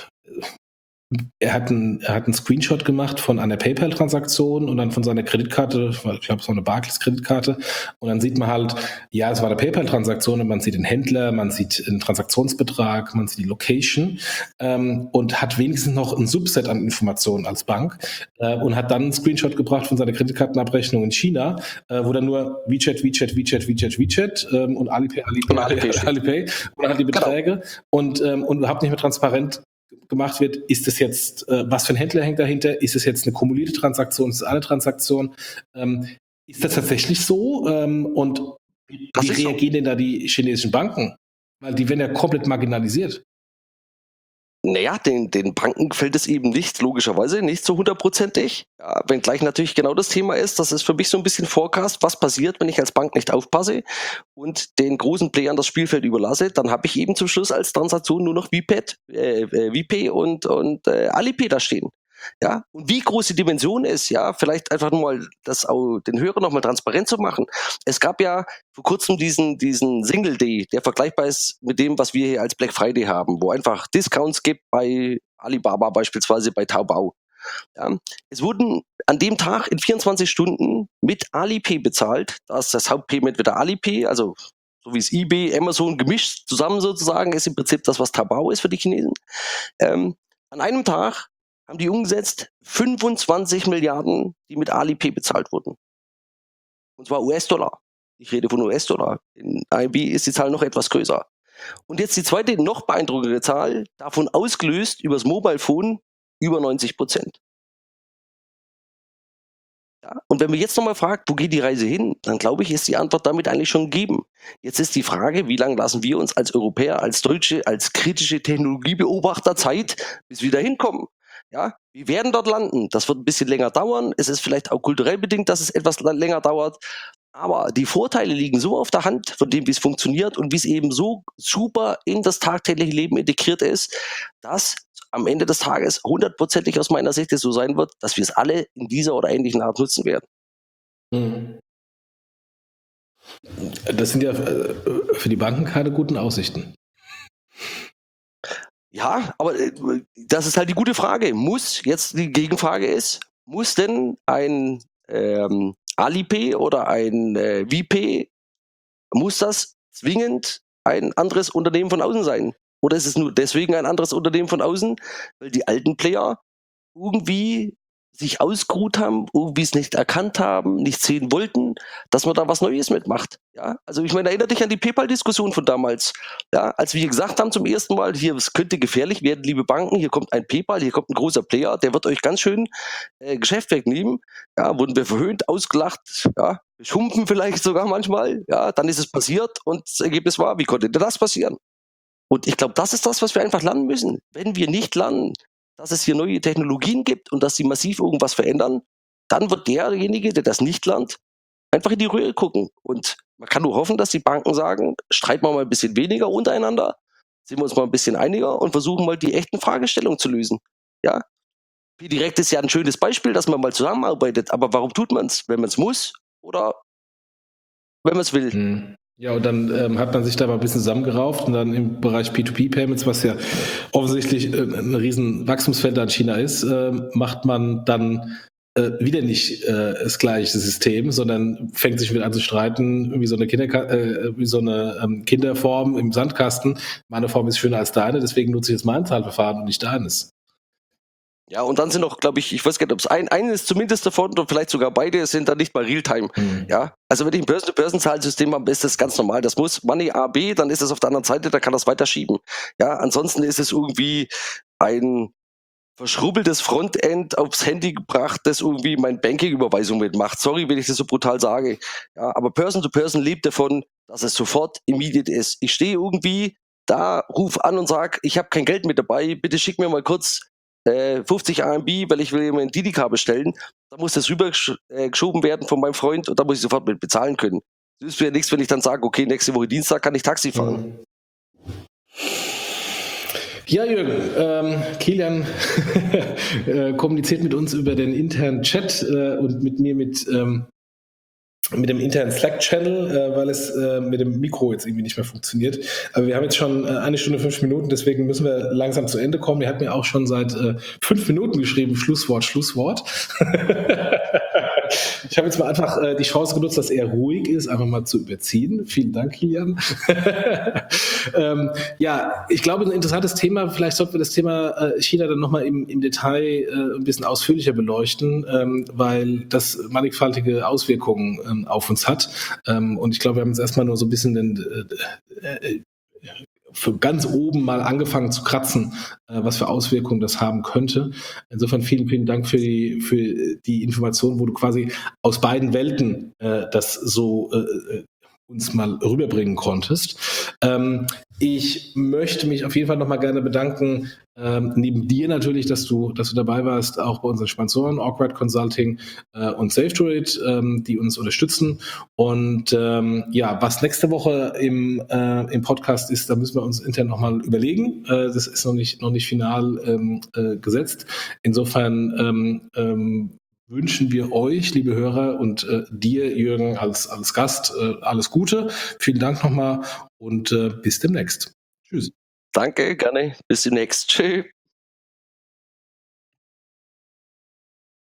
er hat einen Screenshot gemacht von einer PayPal-Transaktion und dann von seiner Kreditkarte, ich glaube, so eine Barclays-Kreditkarte. Und dann sieht man halt, ja, es war eine PayPal-Transaktion und man sieht den Händler, man sieht den Transaktionsbetrag, man sieht die Location und hat wenigstens noch ein Subset an Informationen als Bank und hat dann einen Screenshot gebracht von seiner Kreditkartenabrechnung in China, wo dann nur WeChat und Alipay und dann halt die Beträge und überhaupt nicht mehr transparent gemacht wird, ist es jetzt, was für ein Händler hängt dahinter, ist es jetzt eine kumulierte Transaktion, ist es eine Transaktion, ist das tatsächlich so und wie reagieren denn da die chinesischen Banken? Weil die werden ja komplett marginalisiert. Naja, den Banken gefällt es eben nicht, logischerweise nicht so 100%ig. Ja, wenngleich natürlich genau das Thema ist, das ist für mich so ein bisschen Forecast, was passiert, wenn ich als Bank nicht aufpasse und den großen Playern das Spielfeld überlasse, dann habe ich eben zum Schluss als Transaktion nur noch VPay und Alipay da stehen. Ja, und wie groß die Dimension ist, ja, vielleicht einfach nur mal das auch den Hörern nochmal transparent zu machen. Es gab ja vor kurzem diesen Single Day, der vergleichbar ist mit dem, was wir hier als Black Friday haben, wo einfach Discounts gibt bei Alibaba beispielsweise, bei Taobao. Ja, es wurden an dem Tag in 24 Stunden mit Alipay bezahlt. Da ist das Hauptpayment wieder Alipay, also so wie es eBay, Amazon gemischt zusammen sozusagen, ist im Prinzip das, was Taobao ist für die Chinesen. An einem Tag haben die umgesetzt 25 Milliarden, die mit Alipay bezahlt wurden. Und zwar US-Dollar. Ich rede von US-Dollar. In RMB ist die Zahl noch etwas größer. Und jetzt die zweite, noch beeindruckende Zahl, davon ausgelöst übers Mobile Phone über 90%. Ja, und wenn man jetzt nochmal fragt, wo geht die Reise hin, dann glaube ich, ist die Antwort damit eigentlich schon gegeben. Jetzt ist die Frage, wie lange lassen wir uns als Europäer, als Deutsche, als kritische Technologiebeobachter Zeit, bis wir da hinkommen. Ja, wir werden dort landen. Das wird ein bisschen länger dauern. Es ist vielleicht auch kulturell bedingt, dass es etwas länger dauert. Aber die Vorteile liegen so auf der Hand von dem, wie es funktioniert und wie es eben so super in das tagtägliche Leben integriert ist, dass am Ende des Tages 100%ig aus meiner Sicht es so sein wird, dass wir es alle in dieser oder ähnlichen Art nutzen werden. Das sind ja für die Banken keine guten Aussichten. Ja, aber das ist halt die gute Frage. Die Gegenfrage ist, muss denn ein Alipay oder ein VPay, muss das zwingend ein anderes Unternehmen von außen sein? Oder ist es nur deswegen ein anderes Unternehmen von außen, weil die alten Player irgendwie sich ausgeruht haben, irgendwie es nicht erkannt haben, nicht sehen wollten, dass man da was Neues mitmacht. Ja, also ich meine, erinnere dich an die PayPal-Diskussion von damals. Ja, als wir gesagt haben zum ersten Mal, hier, es könnte gefährlich werden, liebe Banken, hier kommt ein PayPal, hier kommt ein großer Player, der wird euch ganz schön Geschäft wegnehmen. Ja, wurden wir verhöhnt, ausgelacht, ja, schumpen vielleicht sogar manchmal. Ja, dann ist es passiert und das Ergebnis war, wie konnte denn das passieren? Und ich glaube, das ist das, was wir einfach lernen müssen. Wenn wir nicht lernen, dass es hier neue Technologien gibt und dass sie massiv irgendwas verändern, dann wird derjenige, der das nicht lernt, einfach in die Röhre gucken. Und man kann nur hoffen, dass die Banken sagen, streiten wir mal ein bisschen weniger untereinander, sind wir uns mal ein bisschen einiger und versuchen mal die echten Fragestellungen zu lösen. Ja, direkt ist ja ein schönes Beispiel, dass man mal zusammenarbeitet. Aber warum tut man es? Wenn man es muss oder wenn man es will? Ja, und dann hat man sich da mal ein bisschen zusammengerauft und dann im Bereich P2P-Payments, was ja offensichtlich ein riesen Wachstumsfeld an China ist, macht man dann wieder nicht das gleiche System, sondern fängt sich wieder an zu streiten, wie so eine, Kinderform im Sandkasten. Meine Form ist schöner als deine, deswegen nutze ich jetzt mein Zahlverfahren und nicht deines. Ja, und dann sind noch, glaube ich weiß gar nicht, ob es eines zumindest davon oder vielleicht sogar beide sind dann nicht mal Realtime. Ja, also wenn ich ein Börsenzahlsystem habe, ist das ganz normal. Das muss Money A, B, dann ist es auf der anderen Seite, da kann das weiterschieben. Ja, ansonsten ist es irgendwie ein verschrubbeltes Frontend aufs Handy gebracht, das irgendwie mein Banking-Überweisung mitmacht. Sorry, wenn ich das so brutal sage. Ja, aber Person-to-Person lebt davon, dass es sofort immediate ist. Ich stehe irgendwie da, ruf an und sag, ich habe kein Geld mit dabei, bitte schick mir mal kurz 50 RMB, weil ich will mir ein Didi-Car bestellen. Da muss das rüber geschoben werden von meinem Freund und da muss ich sofort mit bezahlen können. Das ist mir nichts, wenn ich dann sage, okay, nächste Woche Dienstag kann ich Taxi fahren. Ja, Jürgen, Kilian kommuniziert mit uns über den internen Chat und mit mir mit dem internen Slack-Channel, weil es mit dem Mikro jetzt irgendwie nicht mehr funktioniert. Aber wir haben jetzt schon 1 Stunde, 5 Minuten, deswegen müssen wir langsam zu Ende kommen. Er hat mir auch schon seit 5 Minuten geschrieben, Schlusswort. Ich habe jetzt mal einfach die Chance genutzt, dass er ruhig ist, einfach mal zu überziehen. Vielen Dank, Kilian. Ja, ich glaube, ein interessantes Thema. Vielleicht sollten wir das Thema China dann nochmal im Detail ein bisschen ausführlicher beleuchten, weil das mannigfaltige Auswirkungen auf uns hat. Und ich glaube, wir haben jetzt erstmal nur so ein bisschen für ganz oben mal angefangen zu kratzen, was für Auswirkungen das haben könnte. Insofern vielen, vielen Dank für die Information, wo du quasi aus beiden Welten das so uns mal rüberbringen konntest. Ich möchte mich auf jeden Fall nochmal gerne bedanken, neben dir natürlich, dass du dabei warst, auch bei unseren Sponsoren, Awkward Consulting und SafeTrade, die uns unterstützen. Und ja, was nächste Woche im Podcast ist, da müssen wir uns intern nochmal überlegen. Das ist noch nicht final gesetzt. Insofern wünschen wir euch, liebe Hörer, und dir, Jürgen, als Gast alles Gute. Vielen Dank nochmal und bis demnächst. Tschüss. Danke, gerne. Bis demnächst. Tschüss.